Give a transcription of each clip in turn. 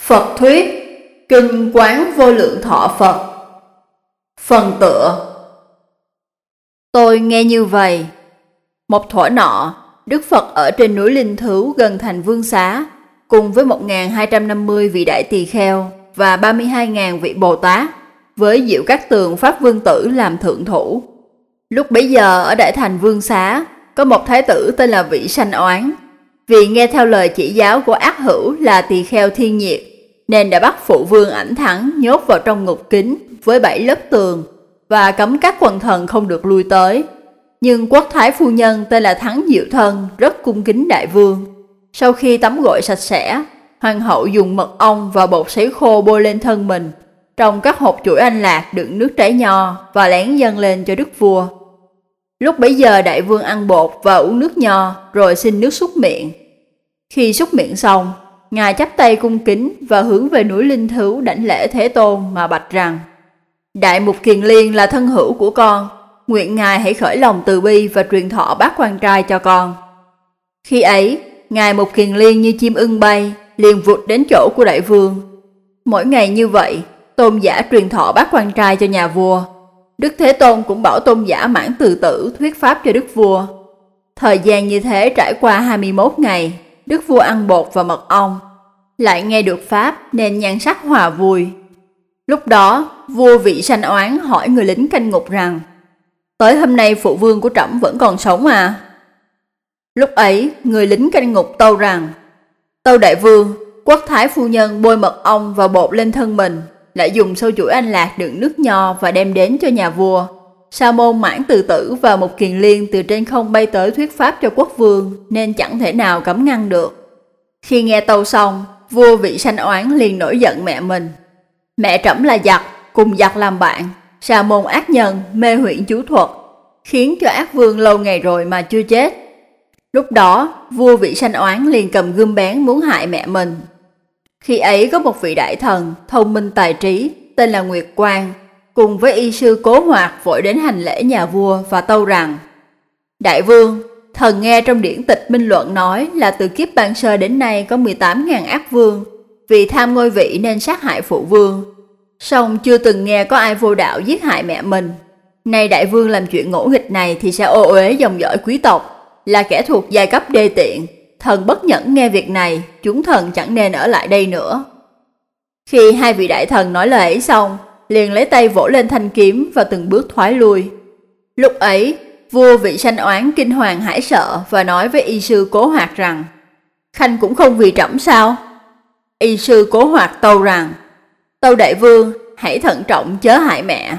Phật thuyết, Kinh Quán Vô Lượng Thọ Phật. Phần tựa. Tôi nghe như vậy. Một thuở nọ, Đức Phật ở trên núi Linh Thứu gần thành Vương Xá, cùng với 1.250 vị đại tỳ kheo và 32.000 vị Bồ Tát, với Diệu Cát Tường Pháp Vương Tử làm thượng thủ. Lúc bấy giờ ở đại thành Vương Xá, có một thái tử tên là Vị Sanh Oán. Vì nghe theo lời chỉ giáo của ác hữu là tỳ kheo Thiên Nhiệt, nên đã bắt phụ vương Ảnh Thắng nhốt vào trong ngục kín với 7 lớp tường và cấm các quần thần không được lui tới. Nhưng quốc thái phu nhân tên là Thắng Diệu Thân rất cung kính đại vương. Sau khi tắm gội sạch sẽ, hoàng hậu dùng mật ong và bột sấy khô bôi lên thân mình trong các hộp chuỗi anh lạc đựng nước trái nho và lén dâng lên cho đức vua. Lúc bấy giờ đại vương ăn bột và uống nước nho rồi xin nước súc miệng. Khi súc miệng xong, ngài chắp tay cung kính và hướng về núi Linh Thứu đảnh lễ Thế Tôn mà bạch rằng: Đại Mục Kiền Liên là thân hữu của con, nguyện ngài hãy khởi lòng từ bi và truyền thọ bát quan trai cho con. Khi ấy, ngài Mục Kiền Liên như chim ưng bay, liền vụt đến chỗ của đại vương. Mỗi ngày như vậy, tôn giả truyền thọ bát quan trai cho nhà vua. Đức Thế Tôn cũng bảo tôn giả Mãn Từ Tử thuyết pháp cho đức vua. Thời gian như thế trải qua 21 ngày, đức vua ăn bột và mật ong, lại nghe được pháp nên nhan sắc hòa vui. Lúc đó, vua Vị Sanh Oán hỏi người lính canh ngục rằng: Tới hôm nay phụ vương của trẫm vẫn còn sống à? Lúc ấy, người lính canh ngục tâu rằng: Tâu đại vương, quốc thái phu nhân bôi mật ong và bột lên thân mình, lại dùng sâu chuỗi anh lạc đựng nước nho và đem đến cho nhà vua. Sa môn Mãn Từ Tử và Mục Kiền Liên từ trên không bay tới thuyết pháp cho quốc vương, nên chẳng thể nào cấm ngăn được. Khi nghe tâu xong, vua Vị Sanh Oán liền nổi giận mẹ mình. Mẹ trẫm là giặc, cùng giặc làm bạn, sa môn ác nhân, mê huyễn chú thuật, khiến cho ác vương lâu ngày rồi mà chưa chết. Lúc đó, vua Vị Sanh Oán liền cầm gươm bén muốn hại mẹ mình. Khi ấy có một vị đại thần, thông minh tài trí, tên là Nguyệt Quang, cùng với y sư Cố Hoạt vội đến hành lễ nhà vua và tâu rằng: Đại vương, thần nghe trong điển tịch minh luận nói là từ kiếp ban sơ đến nay có 18.000 ác vương, vì tham ngôi vị nên sát hại phụ vương. Song chưa từng nghe có ai vô đạo giết hại mẹ mình. Nay đại vương làm chuyện ngỗ nghịch này thì sẽ ô uế dòng dõi quý tộc, là kẻ thuộc giai cấp đê tiện. Thần bất nhẫn nghe việc này, chúng thần chẳng nên ở lại đây nữa. Khi hai vị đại thần nói lời ấy xong, liền lấy tay vỗ lên thanh kiếm và từng bước thoái lui. Lúc ấy, vua Vị Sanh Oán kinh hoàng hãi sợ và nói với y sư Cố Hoạt rằng: Khanh cũng không vì trẫm sao? Y sư Cố Hoạt tâu rằng: Tâu đại vương, hãy thận trọng chớ hại mẹ.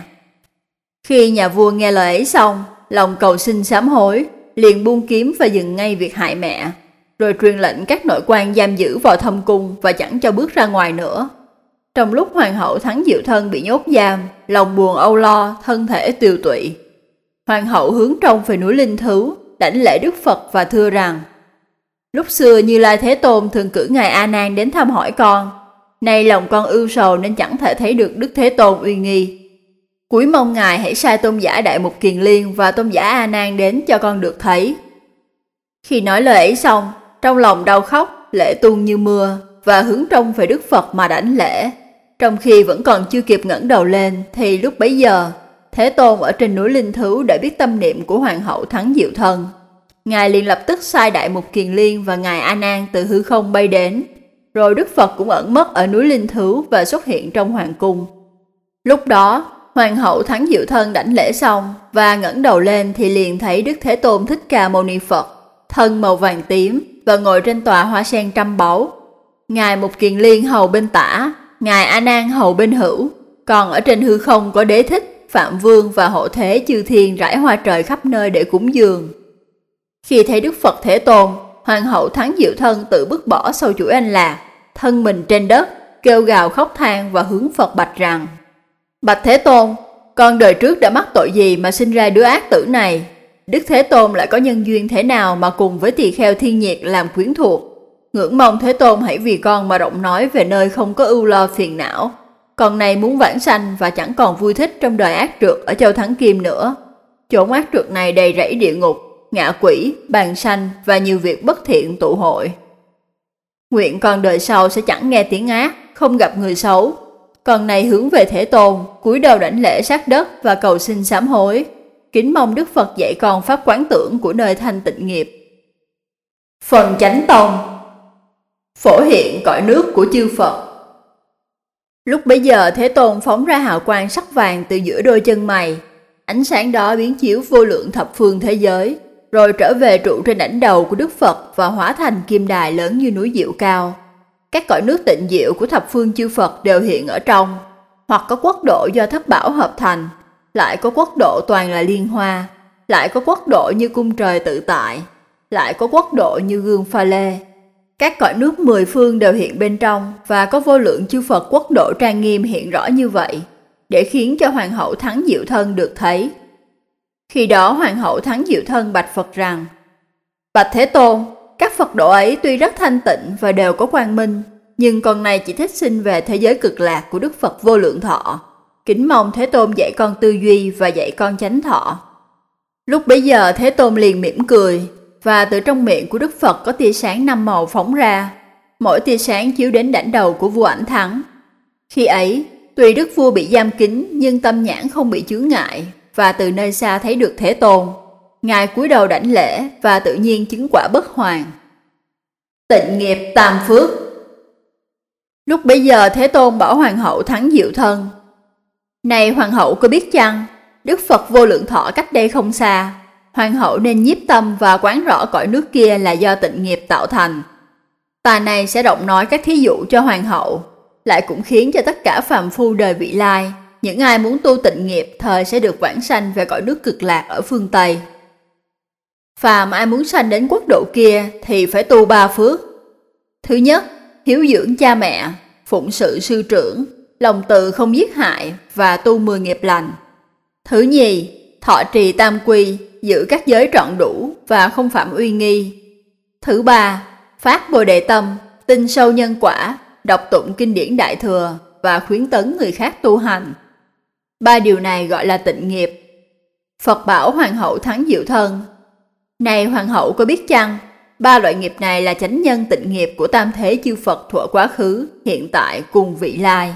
Khi nhà vua nghe lời ấy xong, lòng cầu xin sám hối, liền buông kiếm và dừng ngay việc hại mẹ, rồi truyền lệnh các nội quan giam giữ vào thâm cung và chẳng cho bước ra ngoài nữa. Trong lúc hoàng hậu Thắng Diệu Thân bị nhốt giam, lòng buồn âu lo, thân thể tiều tụy, hoàng hậu hướng trông về núi Linh Thứu, đảnh lễ Đức Phật và thưa rằng: Lúc xưa Như Lai Thế Tôn thường cử ngài A Nan đến thăm hỏi con, nay lòng con ưu sầu nên chẳng thể thấy được Đức Thế Tôn uy nghi. Cúi mong ngài hãy sai tôn giả Đại Mục Kiền Liên và tôn giả A Nan đến cho con được thấy. Khi nói lời ấy xong, trong lòng đau khóc, lệ tuôn như mưa và hướng trông về Đức Phật mà đảnh lễ. Trong khi vẫn còn chưa kịp ngẩng đầu lên thì lúc bấy giờ, Thế Tôn ở trên núi Linh Thứu đã biết tâm niệm của hoàng hậu Thắng Diệu Thân. Ngài liền lập tức sai Đại Mục Kiền Liên và ngài A Nan từ hư không bay đến. Rồi Đức Phật cũng ẩn mất ở núi Linh Thứu và xuất hiện trong hoàng cung. Lúc đó, hoàng hậu Thắng Diệu Thân đảnh lễ xong và ngẩng đầu lên thì liền thấy Đức Thế Tôn Thích Ca Mâu Ni Phật, thân màu vàng tím và ngồi trên tòa hoa sen trăm báu. Ngài Mục Kiền Liên hầu bên tả, ngài A Nan hầu bên hữu, còn ở trên hư không có Đế Thích, Phạm Vương và hộ thế chư thiên rải hoa trời khắp nơi để cúng dường. Khi thấy Đức Phật Thế Tôn, hoàng hậu Thắng Diệu Thân tự bước bỏ sâu chuỗi anh lạc, thân mình trên đất, kêu gào khóc than và hướng Phật bạch rằng: Bạch Thế Tôn, con đời trước đã mắc tội gì mà sinh ra đứa ác tử này? Đức Thế Tôn lại có nhân duyên thế nào mà cùng với tỳ kheo Thiên Nhiệt làm quyến thuộc? Ngưỡng mong Thế Tôn hãy vì con mà rộng nói về nơi không có ưu lo phiền não. Con này muốn vãng sanh và chẳng còn vui thích trong đời ác trượt ở châu Thắng Kim nữa. Chốn ác trượt này đầy rẫy địa ngục, ngạ quỷ, bàn sanh và nhiều việc bất thiện tụ hội. Nguyện con đời sau sẽ chẳng nghe tiếng ác, không gặp người xấu. Còn này hướng về Thế Tôn, cúi đầu đảnh lễ sát đất và cầu xin sám hối, kính mong Đức Phật dạy con pháp quán tưởng của nơi thanh tịnh nghiệp. Phần Chánh Tông. Phổ hiện cõi nước của chư Phật. Lúc bấy giờ Thế Tôn phóng ra hào quang sắc vàng từ giữa đôi chân mày. Ánh sáng đó biến chiếu vô lượng thập phương thế giới, rồi trở về trụ trên đỉnh đầu của Đức Phật và hóa thành kim đài lớn như núi Diệu cao. Các cõi nước tịnh diệu của thập phương chư Phật đều hiện ở trong, hoặc có quốc độ do thất bảo hợp thành, lại có quốc độ toàn là liên hoa, lại có quốc độ như cung trời tự tại, lại có quốc độ như gương pha lê. Các cõi nước mười phương đều hiện bên trong, và có vô lượng chư Phật quốc độ trang nghiêm hiện rõ như vậy, để khiến cho Hoàng hậu Thắng Diệu Thân được thấy. Khi đó Hoàng hậu Thắng Diệu Thân bạch Phật rằng: Bạch Thế Tôn, các Phật độ ấy tuy rất thanh tịnh và đều có quang minh, nhưng con này chỉ thích sinh về thế giới cực lạc của Đức Phật vô lượng thọ. Kính mong Thế Tôn dạy con tư duy và dạy con chánh thọ. Lúc bấy giờ Thế Tôn liền mỉm cười, và từ trong miệng của Đức Phật có tia sáng năm màu phóng ra, mỗi tia sáng chiếu đến đảnh đầu của vua Ảnh Thắng. Khi ấy, tuy đức vua bị giam kín nhưng tâm nhãn không bị chướng ngại, và từ nơi xa thấy được Thế Tôn. Ngài cúi đầu đảnh lễ và tự nhiên chứng quả bất hoàn. Tịnh nghiệp tam phước. Lúc bấy giờ Thế Tôn bảo Hoàng hậu Thắng Diệu Thân: Này Hoàng hậu có biết chăng, Đức Phật vô lượng thọ cách đây không xa, Hoàng hậu nên nhiếp tâm và quán rõ cõi nước kia là do tịnh nghiệp tạo thành. Ta này sẽ rộng nói các thí dụ cho Hoàng hậu, lại cũng khiến cho tất cả phàm phu đời vị lai, những ai muốn tu tịnh nghiệp thời sẽ được vãng sanh về cõi nước cực lạc ở phương Tây. Phàm ai muốn sanh đến quốc độ kia thì phải tu 3 phước. Thứ nhất, hiếu dưỡng cha mẹ, phụng sự sư trưởng, lòng từ không giết hại và tu 10 nghiệp lành. Thứ nhì, thọ trì tam quy, giữ các giới trọn đủ và không phạm uy nghi. Thứ ba, phát Bồ Đề tâm, tin sâu nhân quả, đọc tụng kinh điển Đại Thừa và khuyến tấn người khác tu hành. 3 điều này gọi là tịnh nghiệp. Phật bảo Hoàng hậu Thắng Diệu Thân: Này Hoàng hậu có biết chăng, 3 loại nghiệp này là chánh nhân tịnh nghiệp của tam thế chư Phật thuở quá khứ, hiện tại cùng vị lai.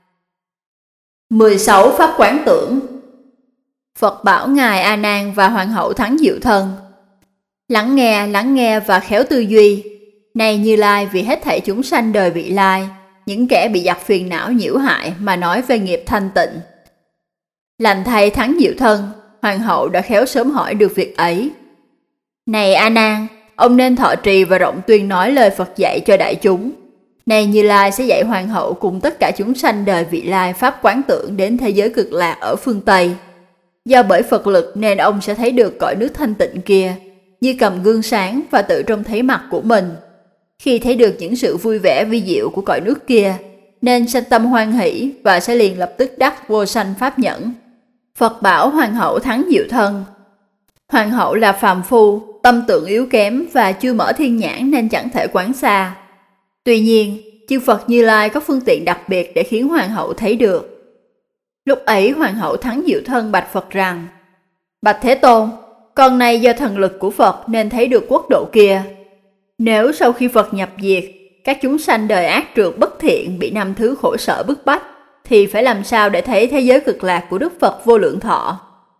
16 pháp quán tưởng. Phật bảo Ngài A Nan và Hoàng hậu Thắng Diệu Thân: Lắng nghe và khéo tư duy. Này Như Lai, vì hết thảy chúng sanh đời vị lai, những kẻ bị giặc phiền não nhiễu hại mà nói về nghiệp thanh tịnh. Lành thay Thắng Diệu Thân, Hoàng hậu đã khéo sớm hỏi được việc ấy. Này A Nan, ông nên thọ trì và rộng tuyên nói lời Phật dạy cho đại chúng. Này Như Lai sẽ dạy Hoàng hậu cùng tất cả chúng sanh đời vị lai pháp quán tưởng đến thế giới cực lạc ở phương Tây. Do bởi Phật lực nên ông sẽ thấy được cõi nước thanh tịnh kia, như cầm gương sáng và tự trông thấy mặt của mình. Khi thấy được những sự vui vẻ vi diệu của cõi nước kia, nên sanh tâm hoan hỷ và sẽ liền lập tức đắc vô sanh pháp nhẫn. Phật bảo Hoàng hậu Thắng Diệu Thân: Hoàng hậu là phàm phu, tâm tưởng yếu kém và chưa mở thiên nhãn nên chẳng thể quán xa. Tuy nhiên, chư Phật Như Lai có phương tiện đặc biệt để khiến Hoàng hậu thấy được. Lúc ấy Hoàng hậu Thắng Diệu Thân bạch Phật rằng: Bạch Thế Tôn, con này do thần lực của Phật nên thấy được quốc độ kia. Nếu sau khi Phật nhập diệt, các chúng sanh đời ác trượt bất thiện bị 5 thứ khổ sở bức bách, thì phải làm sao để thấy thế giới cực lạc của Đức Phật vô lượng thọ?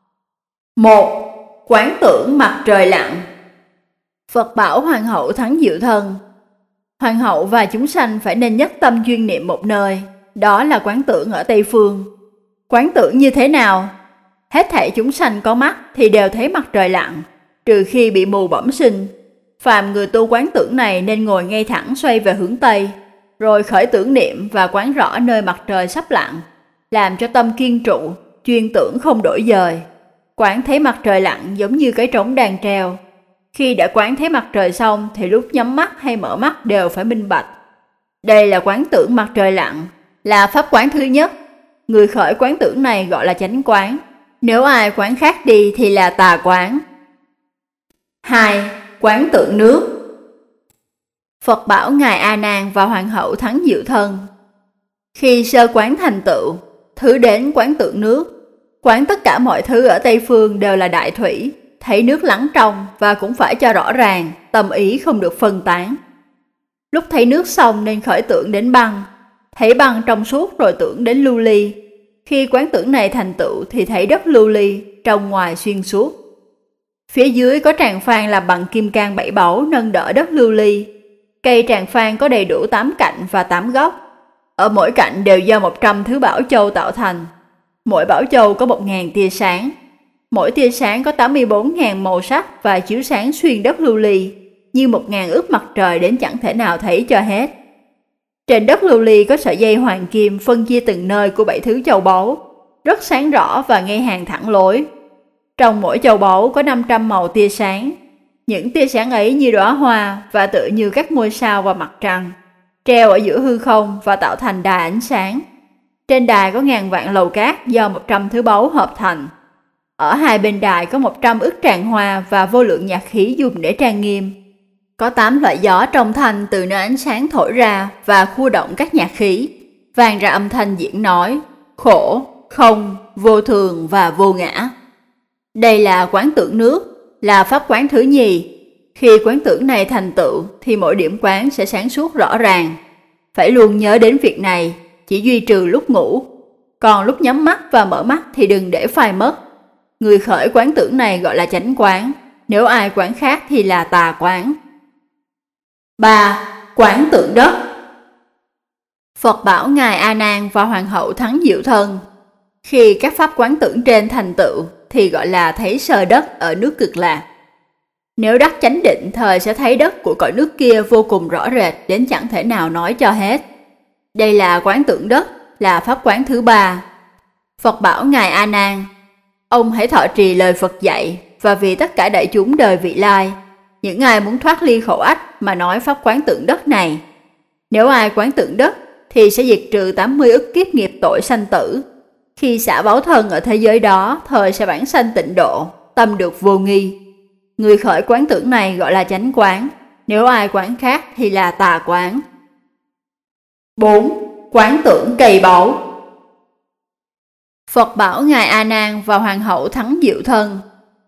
1. Quán tưởng mặt trời lặn. Phật bảo Hoàng hậu Thắng Diệu Thân: Hoàng hậu và chúng sanh phải nên nhất tâm chuyên niệm một nơi, đó là quán tưởng ở Tây Phương. Quán tưởng như thế nào? Hết thảy chúng sanh có mắt thì đều thấy mặt trời lặn, trừ khi bị mù bẩm sinh. Phàm người tu quán tưởng này nên ngồi ngay thẳng xoay về hướng Tây, rồi khởi tưởng niệm và quán rõ nơi mặt trời sắp lặn, làm cho tâm kiên trụ, chuyên tưởng không đổi dời. Quán thấy mặt trời lặn giống như cái trống đang treo. Khi đã quán thấy mặt trời xong thì lúc nhắm mắt hay mở mắt đều phải minh bạch. Đây là quán tưởng mặt trời lặn, là pháp quán thứ nhất. Người khởi quán tưởng này gọi là chánh quán. Nếu ai quán khác đi thì là tà quán. 2. Quán tưởng nước. Phật bảo Ngài A Nan và Hoàng hậu Thắng Diệu Thân: Khi sơ quán thành tựu, thứ đến quán tưởng nước. Quán tất cả mọi thứ ở Tây Phương đều là đại thủy, thấy nước lắng trong và cũng phải cho rõ ràng, tâm ý không được phân tán. Lúc thấy nước xong nên khởi tưởng đến băng. Thấy băng trong suốt rồi tưởng đến lưu ly. Khi quán tưởng này thành tựu thì thấy đất lưu ly, trong ngoài xuyên suốt. Phía dưới có tràng phan làm bằng kim cang 7 báu nâng đỡ đất lưu ly. Cây tràng phan có đầy đủ 8 cạnh và 8 góc. Ở mỗi cạnh đều do 100 thứ bảo châu tạo thành. Mỗi bảo châu có 1.000 tia sáng. Mỗi tia sáng có 84.000 màu sắc và chiếu sáng xuyên đất lưu ly, như 1.000 ức mặt trời đến chẳng thể nào thấy cho hết. Trên đất lưu ly có sợi dây hoàng kim phân chia từng nơi của 7 thứ châu báu, rất sáng rõ và ngay hàng thẳng lối. Trong mỗi châu báu có 500 màu tia sáng. Những tia sáng ấy như đóa hoa và tựa như các ngôi sao và mặt trăng, treo ở giữa hư không và tạo thành đài ánh sáng. Trên đài có ngàn vạn lầu cát do 100 thứ báu hợp thành. Ở hai bên đài có 100 ức tràng hoa và vô lượng nhạc khí dùng để trang nghiêm. Có 8 loại gió trong thanh từ nơi ánh sáng thổi ra và khu động các nhạc khí, vang ra âm thanh diễn nói, khổ, không, vô thường và vô ngã. Đây là quán tưởng nước, là pháp quán thứ nhì. Khi quán tưởng này thành tựu thì mỗi điểm quán sẽ sáng suốt rõ ràng. Phải luôn nhớ đến việc này, chỉ duy trừ lúc ngủ. Còn lúc nhắm mắt và mở mắt thì đừng để phai mất. Người khởi quán tưởng này gọi là chánh quán, nếu ai quán khác thì là tà quán. 3. Quán tưởng đất. Phật bảo Ngài A Nan và Hoàng hậu Thắng Diệu Thân. Khi các pháp quán tưởng trên thành tựu thì gọi là thấy sơ đất ở nước Cực Lạc. Nếu đắc chánh định thời sẽ thấy đất của cõi nước kia vô cùng rõ rệt đến chẳng thể nào nói cho hết. Đây là quán tưởng đất, là pháp quán thứ 3. Phật bảo Ngài A Nan, ông hãy thọ trì lời Phật dạy, và vì tất cả đại chúng đời vị lai, những ai muốn thoát ly khổ ách mà nói pháp quán tưởng đất này. Nếu ai quán tưởng đất thì sẽ diệt trừ 80 ức kiếp nghiệp tội sanh tử. Khi xả báo thân ở thế giới đó, thời sẽ vãng sanh tịnh độ, tâm được vô nghi. Người khởi quán tưởng này gọi là chánh quán, nếu ai quán khác thì là tà quán. 4. Quán tưởng cây báu. Phật bảo Ngài A Nan và Hoàng hậu Thắng Diệu Thân.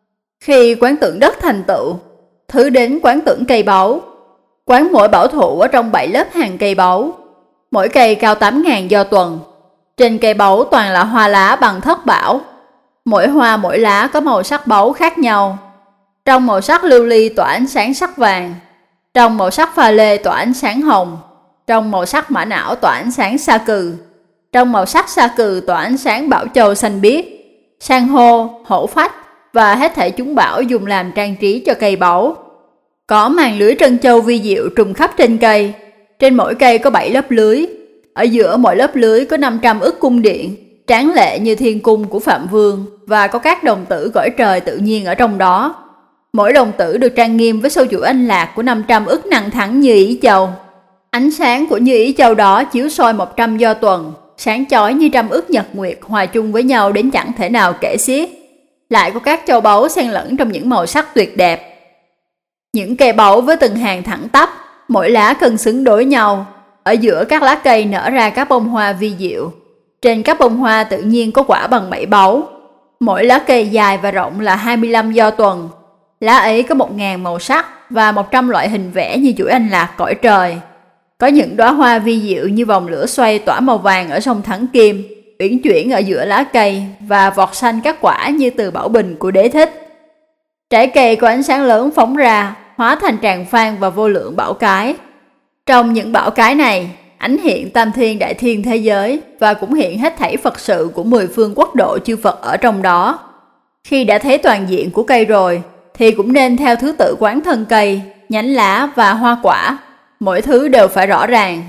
Khi quán tưởng đất thành tựu, thứ đến quán tưởng cây báu. Quán mỗi bảo thụ ở trong 7 lớp hàng cây báu. Mỗi cây cao 8.000 do tuần. Trên cây báu toàn là hoa lá bằng thất bảo. Mỗi hoa mỗi lá có màu sắc báu khác nhau. Trong màu sắc lưu ly tỏa ánh sáng sắc vàng. Trong màu sắc pha lê tỏa ánh sáng hồng. Trong màu sắc mã não tỏa ánh sáng sa cừ. Trong màu sắc sa cừ tỏa ánh sáng bảo châu xanh biếc, san hô, hổ phách và hết thảy chúng bảo dùng làm trang trí cho cây báu. Có màn lưới trân châu vi diệu trùm khắp trên cây. Trên mỗi cây có 7 lớp lưới. Ở giữa mỗi lớp lưới có 500 ức cung điện, tráng lệ như thiên cung của Phạm Vương, và có các đồng tử cõi trời tự nhiên ở trong đó. Mỗi đồng tử được trang nghiêm với sâu chuỗi anh lạc của 500 ức năng thắng Như Ý Châu. Ánh sáng của Như Ý Châu đó chiếu soi 100 do tuần, sáng chói như trăm ức nhật nguyệt hòa chung với nhau đến chẳng thể nào kể xiết. Lại có các châu báu xen lẫn trong những màu sắc tuyệt đẹp. Những cây báu với từng hàng thẳng tắp, mỗi lá cân xứng đối nhau. Ở giữa các lá cây nở ra các bông hoa vi diệu. Trên các bông hoa tự nhiên có quả bằng 7 báu. Mỗi lá cây dài và rộng là 25 do tuần. Lá ấy có 1.000 màu sắc và 100 loại hình vẽ như chuỗi anh lạc cõi trời. Có những đóa hoa vi diệu như vòng lửa xoay tỏa màu vàng ở sông Thắng Kim, uyển chuyển ở giữa lá cây và vọt xanh các quả như từ bảo bình của Đế Thích. Trái cây có ánh sáng lớn phóng ra, hóa thành tràng phan và vô lượng bảo cái. Trong những bảo cái này, ánh hiện tam thiên đại thiên thế giới và cũng hiện hết thảy Phật sự của 10 phương quốc độ chư Phật ở trong đó. Khi đã thấy toàn diện của cây rồi, thì cũng nên theo thứ tự quán thân cây, nhánh lá và hoa quả. Mỗi thứ đều phải rõ ràng.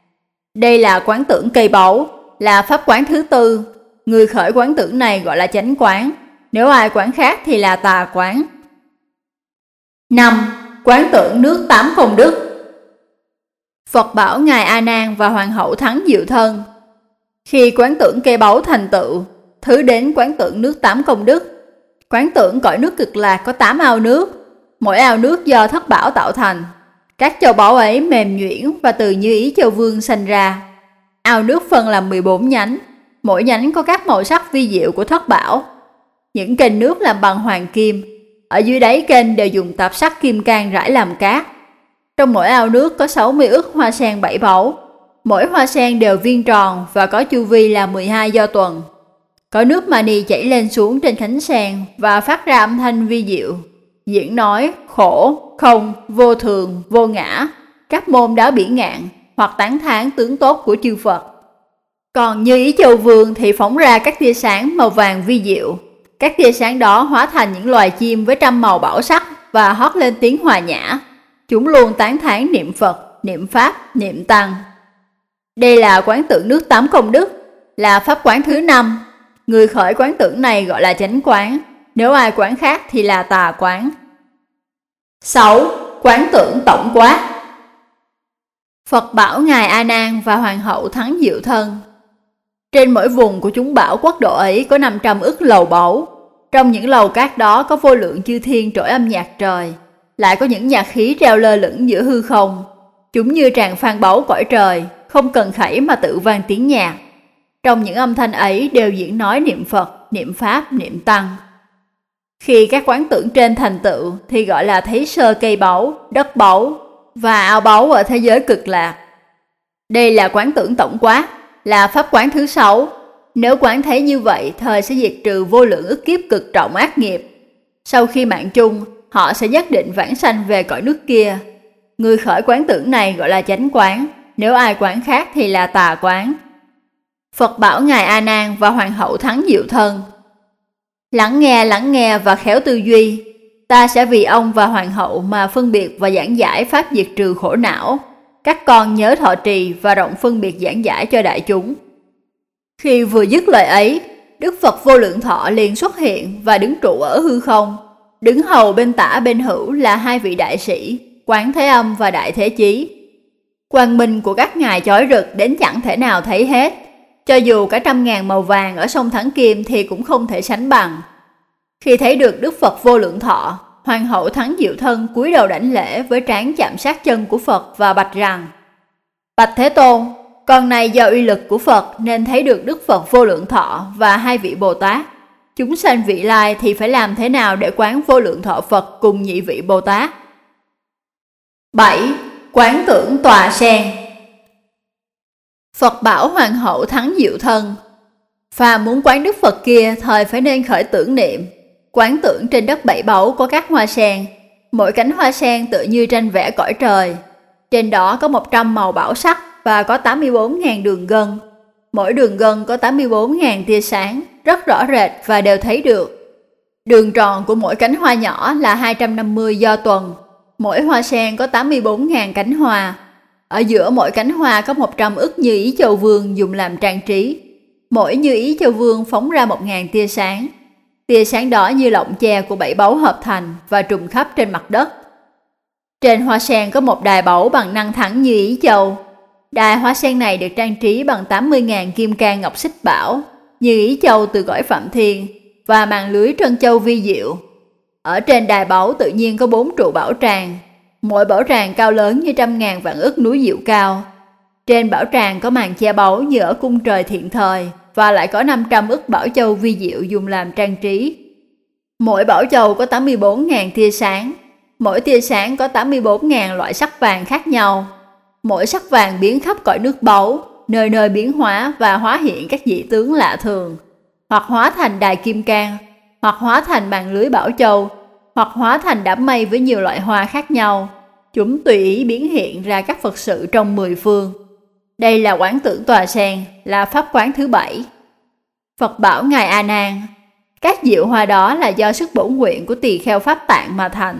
Đây là quán tưởng cây báu, là pháp quán thứ 4. Người khởi quán tưởng này gọi là chánh quán, nếu ai quán khác thì là tà quán. 5. Quán tưởng nước 8 công đức. Phật bảo Ngài A Nan và Hoàng hậu Thắng Diệu Thân. Khi quán tưởng cây báu thành tựu, thứ đến quán tưởng nước 8 công đức. Quán tưởng cõi nước Cực Lạc có 8 ao nước, mỗi ao nước do thất bảo tạo thành. Các châu báu ấy mềm nhuyễn và từ Như Ý Châu Vương sanh ra. Ao nước phân làm 14 nhánh, mỗi nhánh có các màu sắc vi diệu của thất bảo. Những kênh nước làm bằng hoàng kim, ở dưới đáy kênh đều dùng tạp sắc kim cang rải làm cát. Trong mỗi ao nước có 60 ức hoa sen 7 báu, Mỗi hoa sen đều viên tròn và có chu vi là 12 do tuần. Có nước mani chảy lên xuống trên cánh sen và phát ra âm thanh vi diệu, diễn nói khổ, không, vô thường, vô ngã, các môn đáo bỉ ngạn hoặc tán thán tướng tốt của chư Phật. Còn Như Ý Châu Vương thì phóng ra các tia sáng màu vàng vi diệu. Các tia sáng đó hóa thành những loài chim với trăm màu bảo sắc và hót lên tiếng hòa nhã. Chúng luôn tán thán niệm Phật, niệm Pháp, niệm Tăng. Đây là quán tưởng nước 8 công đức, là pháp quán thứ 5. Người khởi quán tưởng này gọi là chánh quán, nếu ai quán khác thì là tà quán. 6. Quán tưởng tổng quát. Phật bảo Ngài A Nan và Hoàng hậu Thắng Diệu Thân. Trên mỗi vùng của chúng bảo quốc độ ấy có 500 ức lầu báu. Trong những lầu cát đó có vô lượng chư thiên trỗi âm nhạc trời, lại có những nhạc khí treo lơ lửng giữa hư không. Chúng như tràn phan báu cõi trời, không cần khẩy mà tự vang tiếng nhạc. Trong những âm thanh ấy đều diễn nói niệm Phật, niệm Pháp, niệm Tăng. Khi các quán tưởng trên thành tựu thì gọi là thấy sơ cây báu, đất báu và ao báu ở thế giới cực lạc. Đây là quán tưởng tổng quát, là pháp quán thứ 6. Nếu quán thấy như vậy, thời sẽ diệt trừ vô lượng ức kiếp cực trọng ác nghiệp. Sau khi mạng chung, họ sẽ nhất định vãng sanh về cõi nước kia. Người khởi quán tưởng này gọi là chánh quán, nếu ai quán khác thì là tà quán. Phật bảo Ngài A Nan và Hoàng hậu Thắng Diệu Thân. Lắng nghe và khéo tư duy. Ta sẽ vì ông và Hoàng hậu mà phân biệt và giảng giải pháp diệt trừ khổ não. Các con nhớ thọ trì và rộng phân biệt giảng giải cho đại chúng. Khi vừa dứt lời ấy, Đức Phật Vô Lượng Thọ liền xuất hiện và đứng trụ ở hư không. Đứng hầu bên tả bên hữu là 2 vị đại sĩ, Quán Thế Âm và Đại Thế Chí. Quang minh của các ngài chói rực đến chẳng thể nào thấy hết. Cho dù cả 100.000 màu vàng ở sông Thắng Kim thì cũng không thể sánh bằng. Khi thấy được Đức Phật Vô Lượng Thọ, Hoàng hậu Thắng Diệu Thân cúi đầu đảnh lễ với trán chạm sát chân của Phật và bạch rằng: Bạch Thế Tôn, con này do uy lực của Phật nên thấy được Đức Phật Vô Lượng Thọ và 2 vị Bồ Tát. Chúng sanh vị lai thì phải làm thế nào để quán Vô Lượng Thọ Phật cùng nhị vị Bồ Tát? 7. Quán tưởng tòa sen. Phật bảo Hoàng hậu Thắng Diệu Thân: phàm muốn quán Đức Phật kia thời phải nên khởi tưởng niệm. Quán tưởng trên đất 7 báu có các hoa sen, mỗi cánh hoa sen tựa như tranh vẽ cõi trời. Trên đó có 100 màu bảo sắc và có 84.000 đường gân. Mỗi đường gân có 84.000 tia sáng, rất rõ rệt và đều thấy được. Đường tròn của mỗi cánh hoa nhỏ là 250 do tuần. Mỗi hoa sen có 84.000 cánh hoa. Ở giữa mỗi cánh hoa có 100 ức Như Ý Châu Vương dùng làm trang trí. Mỗi Như Ý Châu Vương phóng ra 1.000 tia sáng. Tia sáng đó như lọng che của 7 báu hợp thành và trùm khắp trên mặt đất. Trên hoa sen có một đài báu bằng năng thẳng Như Ý Châu. Đài hoa sen này được trang trí bằng 80.000 kim cang ngọc xích bảo, Như Ý Châu từ cõi Phạm Thiên và màn lưới trân châu vi diệu. Ở trên đài báu tự nhiên có 4 trụ bảo tràng, mỗi bảo tràng cao lớn như 100.000 vạn ức núi diệu cao. Trên bảo tràng có màn che báu như ở cung trời thiện thời và lại có 500 ức bảo châu vi diệu dùng làm trang trí. Mỗi bảo châu có 84.000 tia sáng, mỗi tia sáng có 84.000 loại sắc vàng khác nhau. Mỗi sắc vàng biến khắp cõi nước báu, nơi nơi biến hóa và hóa hiện các dị tướng lạ thường, hoặc hóa thành đài kim cang, hoặc hóa thành màn lưới bảo châu, hoặc hóa thành đám mây với nhiều loại hoa khác nhau. Chúng tùy ý biến hiện ra các Phật sự trong 10 phương. Đây là quán tưởng tòa sen, là pháp quán thứ 7. Phật bảo Ngài A Nan: các diệu hoa đó là do sức bổn nguyện của tỳ kheo Pháp Tạng mà thành.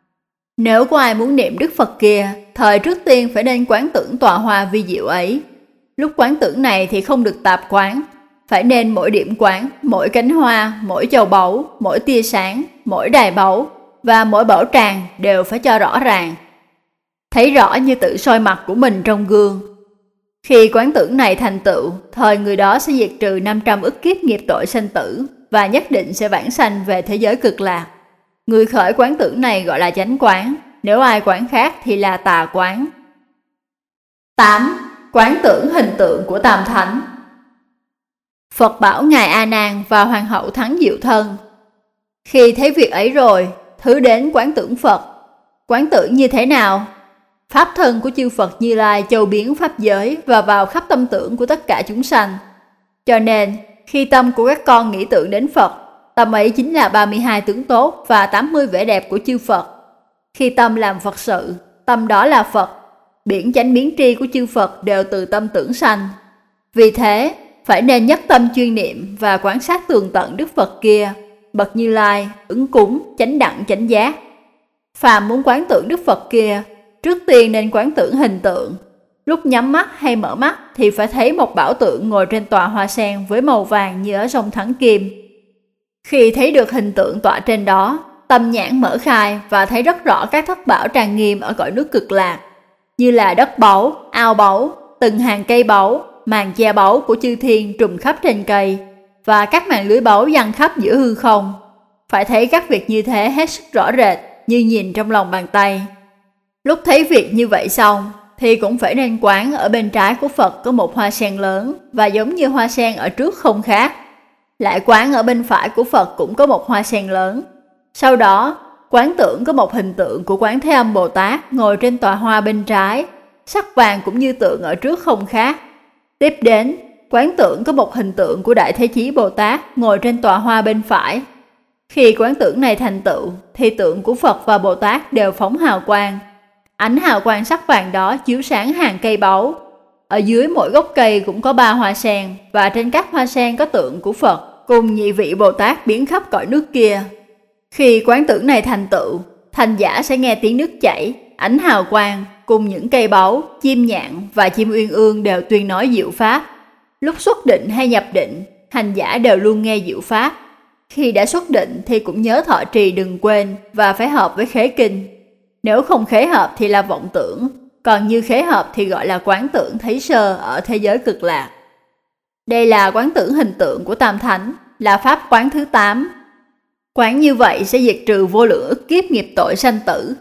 Nếu có ai muốn niệm Đức Phật kia, thời trước tiên phải nên quán tưởng tòa hoa vi diệu ấy. Lúc quán tưởng này thì không được tạp quán, phải nên mỗi điểm quán, mỗi cánh hoa, mỗi châu báu, mỗi tia sáng, mỗi đài báu và mỗi bảo tràng đều phải cho rõ ràng. Thấy rõ như tự soi mặt của mình trong gương. Khi quán tưởng này thành tựu, thời người đó sẽ diệt trừ 500 ức kiếp nghiệp tội sanh tử và nhất định sẽ vãng sanh về thế giới cực lạc. Người khởi quán tưởng này gọi là chánh quán, nếu ai quán khác thì là tà quán. 8. Quán tưởng hình tượng của Tam Thánh. Phật bảo Ngài A Nan và Hoàng hậu Thắng Diệu Thân: khi thấy việc ấy rồi, thứ đến quán tưởng Phật. Quán tưởng như thế nào? Pháp thân của chư Phật Như Lai châu biến pháp giới và vào khắp tâm tưởng của tất cả chúng sanh. Cho nên, khi tâm của các con nghĩ tưởng đến Phật, tâm ấy chính là 32 tướng tốt và 80 vẻ đẹp của chư Phật. Khi tâm làm Phật sự, tâm đó là Phật. Biển chánh biến tri của chư Phật đều từ tâm tưởng sanh. Vì thế, phải nên nhất tâm chuyên niệm và quan sát tường tận Đức Phật kia, bậc Như Lai, ứng cúng, chánh đẳng, chánh giác. Phàm muốn quán tưởng Đức Phật kia, trước tiên nên quán tưởng hình tượng. Lúc nhắm mắt hay mở mắt thì phải thấy một bảo tượng ngồi trên tòa hoa sen với màu vàng như ở sông Thắng Kim. Khi thấy được hình tượng tọa trên đó, tâm nhãn mở khai và thấy rất rõ các thất bảo trang nghiêm ở cõi nước Cực Lạc, như là đất báu, ao báu, từng hàng cây báu, màn che báu của chư thiên trùm khắp trên cây và các màn lưới báu giăng khắp giữa hư không. Phải thấy các việc như thế hết sức rõ rệt, như nhìn trong lòng bàn tay. Lúc thấy việc như vậy xong, thì cũng phải nên quán ở bên trái của Phật có một hoa sen lớn và giống như hoa sen ở trước không khác. Lại quán ở bên phải của Phật cũng có một hoa sen lớn. Sau đó, quán tưởng có một hình tượng của Quán Thế Âm Bồ Tát ngồi trên tòa hoa bên trái, sắc vàng cũng như tượng ở trước không khác. Tiếp đến, quán tưởng có một hình tượng của Đại Thế Chí Bồ Tát ngồi trên tòa hoa bên phải. Khi quán tưởng này thành tựu, thì tượng của Phật và Bồ Tát đều phóng hào quang. Ánh hào quang sắc vàng đó chiếu sáng hàng cây báu. Ở dưới mỗi gốc cây cũng có 3 hoa sen, và trên các hoa sen có tượng của Phật cùng nhị vị Bồ Tát biến khắp cõi nước kia. Khi quán tưởng này thành tựu, hành giả sẽ nghe tiếng nước chảy, ánh hào quang cùng những cây báu, chim nhạn và chim uyên ương đều tuyên nói diệu pháp. Lúc xuất định hay nhập định, hành giả đều luôn nghe diệu pháp. Khi đã xuất định thì cũng nhớ thọ trì đừng quên và phải hợp với khế kinh. Nếu không khế hợp thì là vọng tưởng, còn như khế hợp thì gọi là quán tưởng thấy sơ ở thế giới Cực Lạc. Đây là quán tưởng hình tượng của Tam Thánh, là pháp quán thứ 8. Quán như vậy sẽ diệt trừ vô lượng ức kiếp nghiệp tội sanh tử.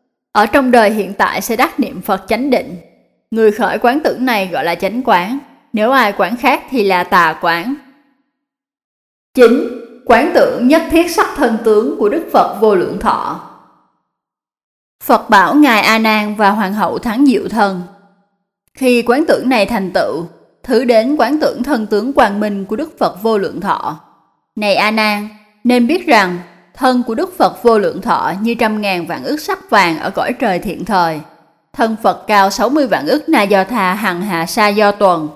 Ở trong đời hiện tại sẽ đắc niệm Phật chánh định. Người khởi quán tưởng này gọi là chánh quán, nếu ai quán khác thì là tà quán. 9. Quán tưởng nhất thiết sắc thân tướng của Đức Phật Vô Lượng Thọ. Phật bảo Ngài A Nan và Hoàng hậu Thắng Diệu Thân. Khi quán tưởng này thành tựu, thử đến quán tưởng thân tướng quang minh của Đức Phật Vô Lượng Thọ. Này A Nan, nên biết rằng thân của Đức Phật Vô Lượng Thọ như 100.000 vạn ức sắc vàng ở cõi trời thiện thời. Thân Phật cao 60 vạn ức na do tha hằng hạ sa do tuần.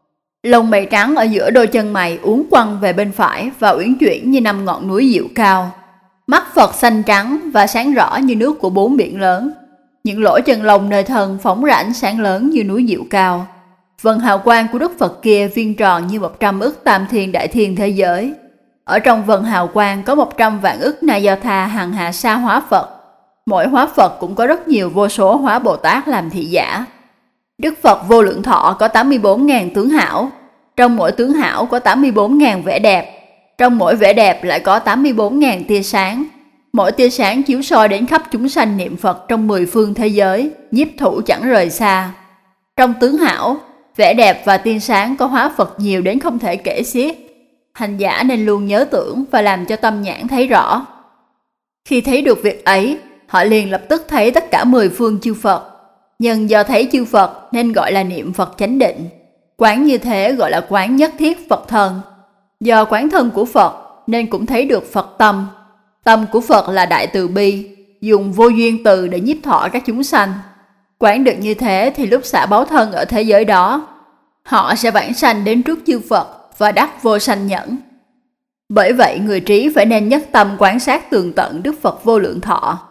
Lông mày trắng ở giữa đôi chân mày uốn quăng về bên phải và uyển chuyển như 5 ngọn núi diệu cao. Mắt Phật xanh trắng và sáng rõ như nước của 4 biển lớn. Những lỗ chân lông nơi thân phóng ra ánh sáng lớn như núi diệu cao. Vầng hào quang của Đức Phật kia viên tròn như 100 ức tam thiên đại thiên thế giới. Ở trong vầng hào quang có 100 vạn ức na do tha hằng hạ sa hóa Phật. Mỗi hóa Phật cũng có rất nhiều vô số hóa Bồ Tát làm thị giả. Đức Phật Vô Lượng Thọ có 84.000 tướng hảo. Trong mỗi tướng hảo có 84.000 vẻ đẹp. Trong mỗi vẻ đẹp lại có 84.000 tia sáng. Mỗi tia sáng chiếu soi đến khắp chúng sanh niệm Phật trong 10 phương thế giới, nhiếp thủ chẳng rời xa. Trong tướng hảo, vẻ đẹp và tia sáng có hóa Phật nhiều đến không thể kể xiết. Hành giả nên luôn nhớ tưởng và làm cho tâm nhãn thấy rõ. Khi thấy được việc ấy, họ liền lập tức thấy tất cả 10 phương chư Phật. Nhưng do thấy chư Phật nên gọi là niệm Phật chánh định. Quán như thế gọi là quán nhất thiết Phật thân. Do quán thân của Phật nên cũng thấy được Phật tâm. Tâm của Phật là đại từ bi, dùng vô duyên từ để nhiếp thọ các chúng sanh. Quán được như thế thì lúc xả báo thân ở thế giới đó, họ sẽ vãng sanh đến trước chư Phật và đắc vô sanh nhẫn. Bởi vậy người trí phải nên nhất tâm quán sát tường tận Đức Phật Vô Lượng Thọ.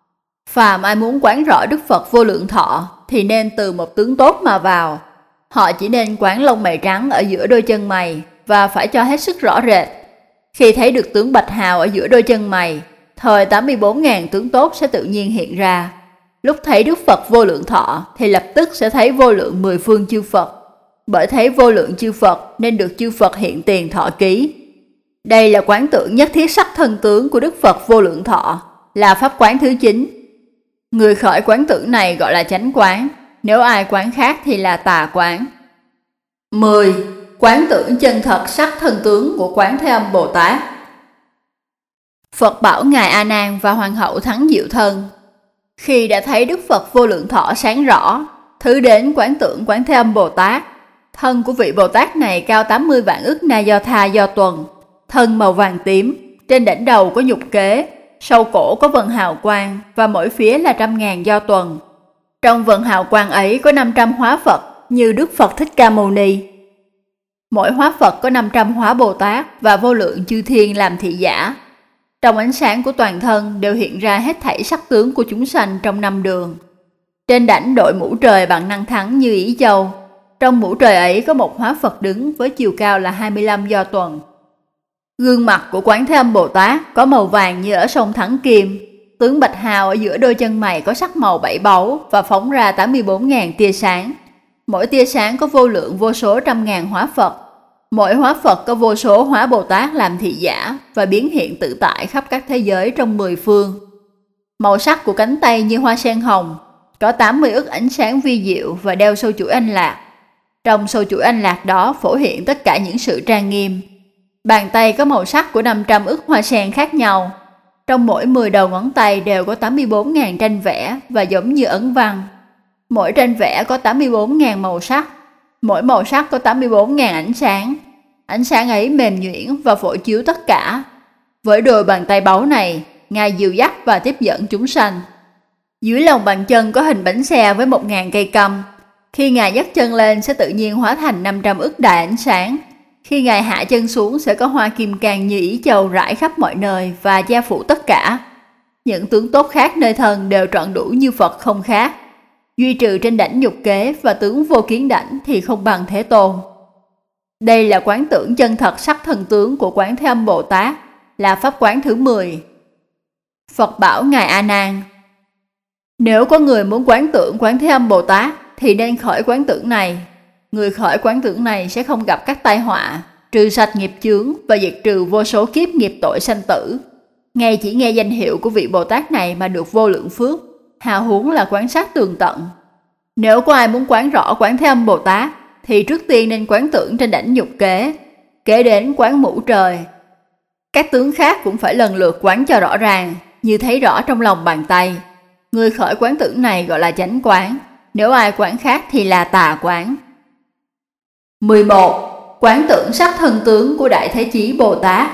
Phàm ai muốn quán rõ Đức Phật Vô Lượng Thọ thì nên từ một tướng tốt mà vào. Họ chỉ nên quán lông mày trắng ở giữa đôi chân mày và phải cho hết sức rõ rệt. Khi thấy được tướng bạch hào ở giữa đôi chân mày, thời 84.000 tướng tốt sẽ tự nhiên hiện ra. Lúc thấy Đức Phật Vô Lượng Thọ thì lập tức sẽ thấy vô lượng 10 phương chư Phật. Bởi thấy vô lượng chư Phật nên được chư Phật hiện tiền thọ ký. Đây là quán tưởng nhất thiết sắc thân tướng của Đức Phật Vô Lượng Thọ, là pháp quán thứ 9. Người khởi quán tưởng này gọi là chánh quán, nếu ai quán khác thì là tà quán. 10. Quán tưởng chân thật sắc thân tướng của Quán Thế Âm Bồ Tát. Phật bảo Ngài A Nan và Hoàng hậu Thắng Diệu Thân. Khi đã thấy Đức Phật Vô Lượng Thọ sáng rõ, thứ đến quán tưởng Quán Thế Âm Bồ Tát. Thân của vị Bồ Tát này cao 80 vạn ức na do tha do tuần, thân màu vàng tím, trên đỉnh đầu có nhục kế, sau cổ có vần hào quang và mỗi phía là 100.000 do tuần. Trong vần hào quang ấy có 500 hóa Phật như Đức Phật Thích Ca Mâu Ni. Mỗi hóa Phật có 500 hóa Bồ Tát và vô lượng chư thiên làm thị giả. Trong ánh sáng của toàn thân đều hiện ra hết thảy sắc tướng của chúng sanh trong 5 đường. Trên đảnh đội mũ trời bằng năng thắng như Ý Châu. Trong mũ trời ấy có một hóa Phật đứng với chiều cao là 25 do tuần. Gương mặt của Quán Thế Âm Bồ Tát có màu vàng như ở sông Thắng Kim. Tướng bạch hào ở giữa đôi chân mày có sắc màu bảy báu và phóng ra 84.000 tia sáng. Mỗi tia sáng có vô lượng vô số 100.000 hóa Phật. Mỗi hóa Phật có vô số hóa Bồ Tát làm thị giả và biến hiện tự tại khắp các thế giới trong 10 phương. Màu sắc của cánh tay như hoa sen hồng, có 80 ức ánh sáng vi diệu và đeo sâu chuỗi anh lạc. Trong sâu chuỗi anh lạc đó phổ hiện tất cả những sự trang nghiêm. Bàn tay có màu sắc của 500 ức hoa sen khác nhau. Trong mỗi 10 đầu ngón tay đều có 84.000 tranh vẽ và giống như ấn văn. Mỗi tranh vẽ có 84.000 màu sắc. Mỗi màu sắc có 84.000 ánh sáng. Ánh sáng ấy mềm nhuyễn và phổ chiếu tất cả. Với đôi bàn tay báu này, Ngài dìu dắt và tiếp dẫn chúng sanh. Dưới lòng bàn chân có hình bánh xe với 1.000 cây câm. Khi Ngài dắt chân lên sẽ tự nhiên hóa thành 500 ức đại ánh sáng. Khi Ngài hạ chân xuống sẽ có hoa kim cang như Ý Châu rải khắp mọi nơi và che phủ tất cả. Những tướng tốt khác nơi thân đều trọn đủ như Phật không khác. Duy trừ trên đảnh nhục kế và tướng vô kiến đảnh thì không bằng Thế Tôn. Đây là quán tưởng chân thật sắc thần tướng của Quán Thế Âm Bồ Tát, là pháp quán thứ 10. Phật bảo Ngài A Nan: nếu có người muốn quán tưởng Quán Thế Âm Bồ Tát thì nên khởi quán tưởng này. Người khởi quán tưởng này sẽ không gặp các tai họa, trừ sạch nghiệp chướng và diệt trừ vô số kiếp nghiệp tội sanh tử. Ngay chỉ nghe danh hiệu của vị Bồ Tát này mà được vô lượng phước, hào huống là quán sát tường tận. Nếu có ai muốn quán rõ Quán Thế Âm Bồ Tát thì trước tiên nên quán tưởng trên đảnh nhục kế, kế đến quán mũ trời. Các tướng khác cũng phải lần lượt quán cho rõ ràng, như thấy rõ trong lòng bàn tay. Người khởi quán tưởng này gọi là chánh quán, nếu ai quán khác thì là tà quán. 11. Quán tưởng sắc thân tướng của Đại Thế Chí Bồ Tát.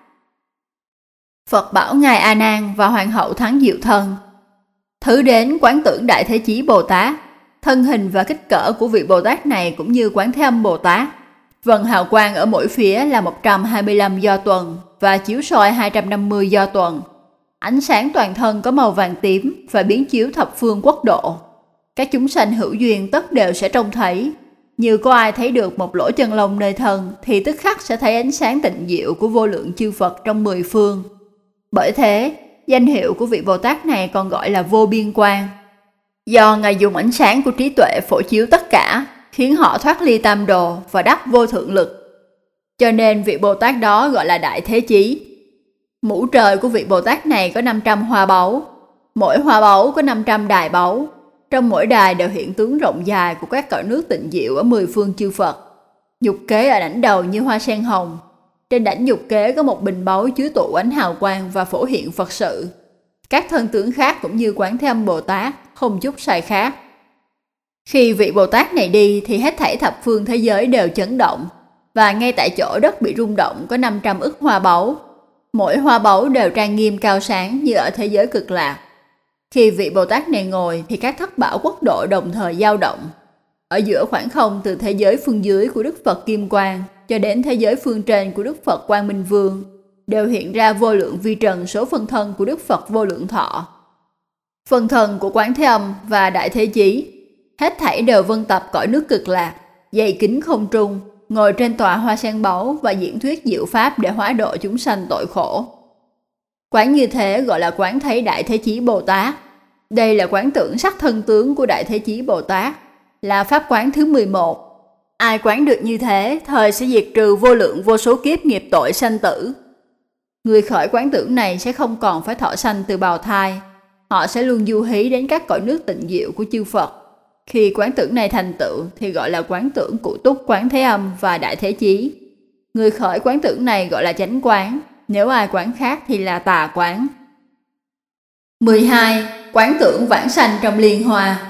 Phật bảo Ngài A Nan và Hoàng hậu Thắng Diệu Thân: thứ đến quán tưởng Đại Thế Chí Bồ Tát, thân hình và kích cỡ của vị Bồ Tát này cũng như Quán Thế Âm Bồ Tát. Vần hào quang ở mỗi phía là 125 do tuần và chiếu soi 250 do tuần. Ánh sáng toàn thân có màu vàng tím và biến chiếu thập phương quốc độ. Các chúng sanh hữu duyên tất đều sẽ trông thấy. Như có ai thấy được một lỗ chân lông nơi thân thì tức khắc sẽ thấy ánh sáng tịnh diệu của vô lượng chư Phật trong 10 phương. Bởi thế, danh hiệu của vị Bồ Tát này còn gọi là vô biên quang. Do Ngài dùng ánh sáng của trí tuệ phổ chiếu tất cả, khiến họ thoát ly tam đồ và đắc vô thượng lực. Cho nên vị Bồ Tát đó gọi là Đại Thế Chí. Mũ trời của vị Bồ Tát này có 500 hoa báu. Mỗi hoa báu có 500 đài báu. Trong mỗi đài đều hiện tướng rộng dài của các cõi nước tịnh diệu ở 10 phương chư Phật. Nhục kế ở đảnh đầu như hoa sen hồng. Trên đảnh nhục kế có một bình báu chứa tụ ánh hào quang và phổ hiện Phật sự. Các thân tướng khác cũng như Quán Thế Âm Bồ Tát, không chút sai khác. Khi vị Bồ Tát này đi thì hết thảy thập phương thế giới đều chấn động, và ngay tại chỗ đất bị rung động có 500 ức hoa báu. Mỗi hoa báu đều trang nghiêm cao sáng như ở thế giới Cực Lạc. Khi vị Bồ Tát này ngồi thì các thất bảo quốc độ đồng thời dao động. Ở giữa khoảng không từ thế giới phương dưới của Đức Phật Kim Quang cho đến thế giới phương trên của Đức Phật Quang Minh Vương đều hiện ra vô lượng vi trần số phân thân của Đức Phật Vô Lượng Thọ. Phân thân của Quán Thế Âm và Đại Thế Chí hết thảy đều vân tập cõi nước Cực Lạc, dày kính không trung, ngồi trên tòa hoa sen báu và diễn thuyết diệu pháp để hóa độ chúng sanh tội khổ. Quán như thế gọi là quán thấy Đại Thế Chí Bồ Tát. Đây là quán tưởng sắc thân tướng của Đại Thế Chí Bồ Tát, là pháp quán thứ 11. Ai quán được như thế, thời sẽ diệt trừ vô lượng vô số kiếp nghiệp tội sanh tử. Người khởi quán tưởng này sẽ không còn phải thọ sanh từ bào thai. Họ sẽ luôn du hí đến các cõi nước tịnh diệu của chư Phật. Khi quán tưởng này thành tựu thì gọi là quán tưởng cụ túc Quán Thế Âm và Đại Thế Chí. Người khởi quán tưởng này gọi là chánh quán, nếu ai quán khác thì là tà quán. 12. Quán tưởng vãng sanh trong liên hoa.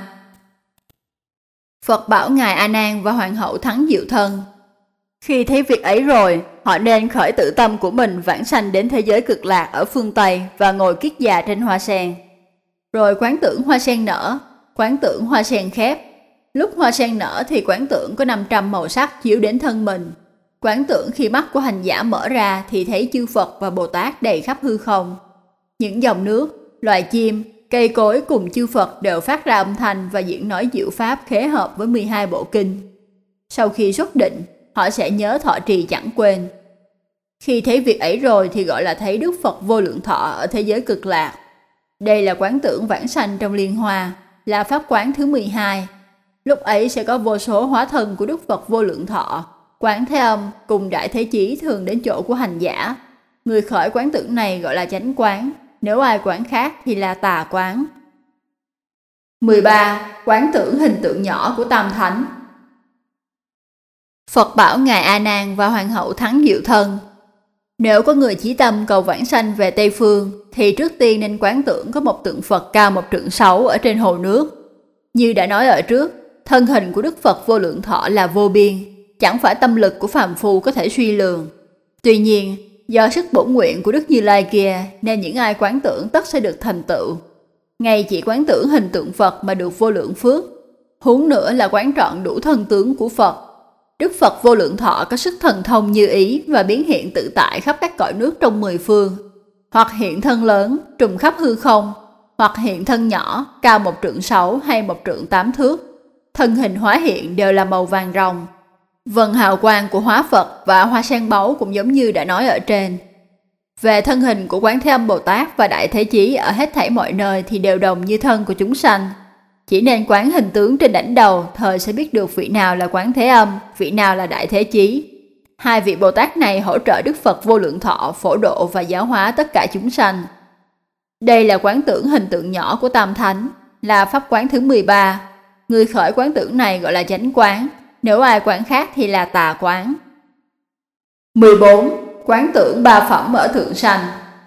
Phật bảo Ngài A Nan và Hoàng hậu Thắng Diệu Thân: khi thấy việc ấy rồi, họ nên khởi tự tâm của mình vãng sanh đến thế giới cực lạc ở phương Tây và ngồi kiết già trên hoa sen. Rồi quán tưởng hoa sen nở, quán tưởng hoa sen khép. Lúc hoa sen nở thì quán tưởng có 500 màu sắc chiếu đến thân mình. Quán tưởng khi mắt của hành giả mở ra thì thấy chư Phật và Bồ Tát đầy khắp hư không. Những dòng nước, loài chim, cây cối cùng chư Phật đều phát ra âm thanh và diễn nói diệu pháp khế hợp với 12 bộ kinh. Sau khi xuất định, họ sẽ nhớ thọ trì chẳng quên. Khi thấy việc ấy rồi thì gọi là thấy Đức Phật vô lượng thọ ở thế giới cực lạc. Đây là quán tưởng vãng sanh trong liên hoa, là pháp quán thứ 12. Lúc ấy sẽ có vô số hóa thân của Đức Phật vô lượng thọ, Quán Thế Âm cùng Đại Thế Chí thường đến chỗ của hành giả. Người khởi quán tưởng này gọi là chánh quán, nếu ai quán khác thì là tà quán. 13. Quán tưởng hình tượng nhỏ của Tam Thánh. Phật bảo Ngài A Nan và Hoàng hậu Thắng Diệu Thân: nếu có người chí tâm cầu vãng sanh về Tây Phương thì trước tiên nên quán tưởng có một tượng Phật cao 1 trượng 6 ở trên hồ nước. Như đã nói ở trước, thân hình của Đức Phật vô lượng thọ là vô biên, chẳng phải tâm lực của phàm phu có thể suy lường. Tuy nhiên, do sức bổn nguyện của Đức Như Lai kia nên những ai quán tưởng tất sẽ được thành tựu. Ngay chỉ quán tưởng hình tượng Phật mà được vô lượng phước, huống nữa là quán trọn đủ thân tướng của Phật. Đức Phật vô lượng thọ có sức thần thông như ý và biến hiện tự tại khắp các cõi nước trong 10 phương, hoặc hiện thân lớn trùm khắp hư không, hoặc hiện thân nhỏ cao 1 trượng 6 hay 1 trượng 8 thước. Thân hình hóa hiện đều là màu vàng ròng. Vầng hào quang của hóa Phật và hoa sen báu cũng giống như đã nói ở trên. Về thân hình của Quán Thế Âm Bồ Tát và Đại Thế Chí ở hết thảy mọi nơi thì đều đồng như thân của chúng sanh. Chỉ nên quán hình tướng trên đảnh đầu, thời sẽ biết được vị nào là Quán Thế Âm, vị nào là Đại Thế Chí. Hai vị Bồ Tát này hỗ trợ Đức Phật vô lượng thọ phổ độ và giáo hóa tất cả chúng sanh. Đây là quán tưởng hình tượng nhỏ của Tam Thánh, là pháp quán thứ 13. Người khởi quán tưởng này gọi là chánh quán, nếu ai quán khác thì là tà quán. 14. Quán tưởng 3 phẩm ở thượng sanh.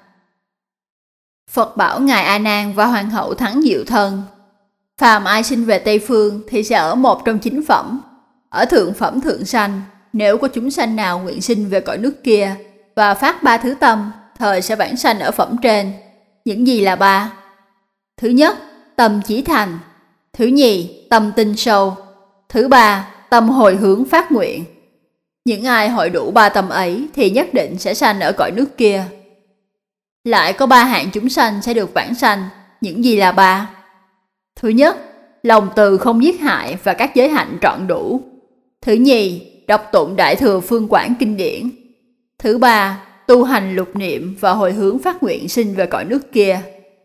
Phật bảo Ngài A Nan và Hoàng hậu Thắng Diệu Thân: phàm ai sinh về Tây Phương thì sẽ ở một trong 9 phẩm. Ở thượng phẩm thượng sanh, nếu có chúng sanh nào nguyện sinh về cõi nước kia và phát 3 thứ tâm, thời sẽ vãng sanh ở phẩm trên. Những gì là 3? Thứ nhất, tâm chí thành. Thứ nhì, tâm tinh sâu. Thứ ba, tâm hồi hướng phát nguyện. Những ai hội đủ 3 tâm ấy thì nhất định sẽ sanh ở cõi nước kia. Lại có 3 hạng chúng sanh sẽ được vãng sanh. Những gì là 3? Thứ nhất, lòng từ không giết hại và các giới hạnh trọn đủ. Thứ nhì, đọc tụng Đại Thừa Phương Quảng kinh điển. Thứ ba, tu hành lục niệm và hồi hướng phát nguyện sinh về cõi nước kia.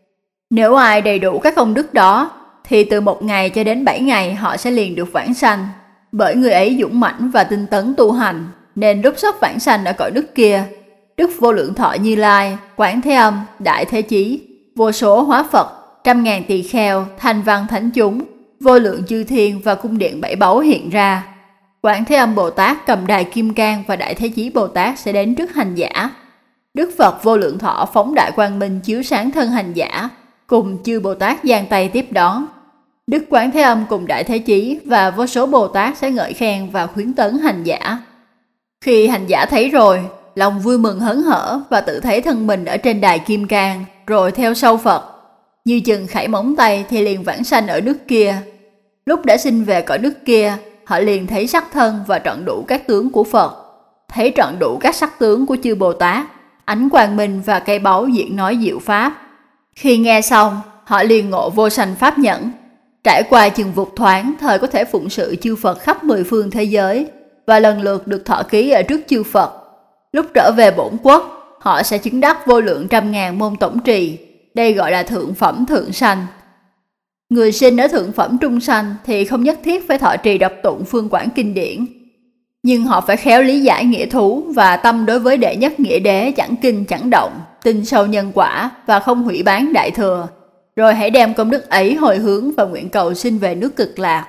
Nếu ai đầy đủ các công đức đó thì từ 1 ngày cho đến 7 ngày họ sẽ liền được vãng sanh. Bởi người ấy dũng mãnh và tinh tấn tu hành, nên lúc sắp vãng sanh ở cõi nước kia, Đức Vô Lượng Thọ Như Lai, Quán Thế Âm, Đại Thế Chí, vô số hóa Phật, 100.000 tỳ kheo, thanh văn thánh chúng, vô lượng chư thiên và cung điện 7 báu hiện ra. Quán Thế Âm Bồ Tát cầm đài kim cang và Đại Thế Chí Bồ Tát sẽ đến trước hành giả. Đức Phật Vô Lượng Thọ phóng đại quang minh chiếu sáng thân hành giả, cùng chư Bồ Tát giang tay tiếp đón. Đức Quán Thế Âm cùng Đại Thế Chí và vô số Bồ Tát sẽ ngợi khen và khuyến tấn hành giả. Khi hành giả thấy rồi, lòng vui mừng hớn hở và tự thấy thân mình ở trên đài kim cang, rồi theo sau Phật. Như chừng khảy móng tay thì liền vãng sanh ở nước kia. Lúc đã sinh về cõi nước kia, họ liền thấy sắc thân và trọn đủ các tướng của Phật, thấy trọn đủ các sắc tướng của chư Bồ Tát, ánh quang minh và cây báu diễn nói diệu pháp. Khi nghe xong, họ liền ngộ vô sanh pháp nhẫn. Trải qua chừng vụt thoáng, thời có thể phụng sự chư Phật khắp 10 phương thế giới và lần lượt được thọ ký ở trước chư Phật. Lúc trở về bổn quốc, họ sẽ chứng đắc vô lượng 100.000 môn tổng trì. Đây gọi là thượng phẩm thượng sanh. Người sinh ở thượng phẩm trung sanh thì không nhất thiết phải thọ trì đọc tụng phương quảng kinh điển, nhưng họ phải khéo lý giải nghĩa thú và tâm đối với đệ nhất nghĩa đế chẳng kinh chẳng động, tin sâu nhân quả và không hủy bán đại thừa. Rồi hãy đem công đức ấy hồi hướng và nguyện cầu sinh về nước cực lạc.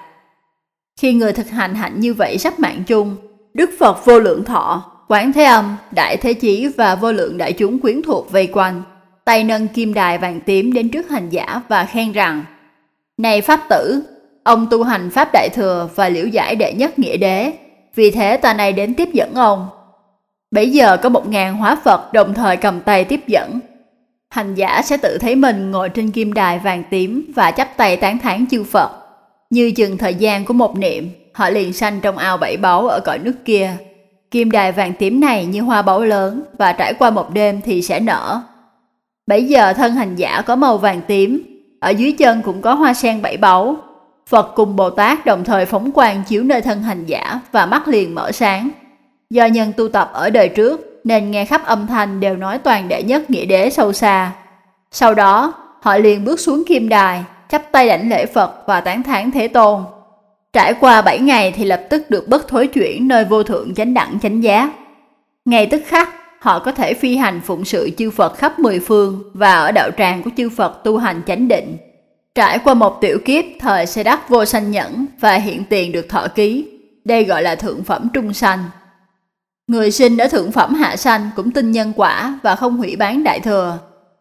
Khi người thực hành hạnh như vậy sắp mạng chung, Đức Phật Vô Lượng Thọ, Quán Thế Âm, Đại Thế Chí và vô lượng đại chúng quyến thuộc vây quanh, tay nâng kim đài vàng tím đến trước hành giả và khen rằng: Này Pháp tử, ông tu hành Pháp Đại Thừa và liễu giải đệ nhất nghĩa đế, vì thế ta nay đến tiếp dẫn ông. Bấy giờ có 1000 hóa Phật đồng thời cầm tay tiếp dẫn. Hành giả sẽ tự thấy mình ngồi trên kim đài vàng tím và chắp tay tán thán chư Phật. Như chừng thời gian của một niệm, họ liền sanh trong ao bảy báu ở cõi nước kia. Kim đài vàng tím này như hoa báu lớn và trải qua một đêm thì sẽ nở. Bấy giờ thân hành giả có màu vàng tím, ở dưới chân cũng có hoa sen bảy báu. Phật cùng Bồ Tát đồng thời phóng quang chiếu nơi thân hành giả và mắt liền mở sáng. Do nhân tu tập ở đời trước nên nghe khắp âm thanh đều nói toàn đệ nhất nghĩa đế sâu xa. Sau đó họ liền bước xuống kim đài, chắp tay đảnh lễ Phật và tán thán Thế Tôn. Trải qua 7 ngày thì lập tức được bất thối chuyển nơi vô thượng chánh đẳng chánh giác. Ngay tức khắc họ có thể phi hành phụng sự chư Phật khắp 10 phương và ở đạo tràng của chư Phật tu hành chánh định. Trải qua một tiểu kiếp thời sẽ đắc vô sanh nhẫn và hiện tiền được thọ ký. Đây gọi là thượng phẩm trung sanh. Người sinh ở thượng phẩm hạ sanh cũng tin nhân quả và không hủy bán đại thừa.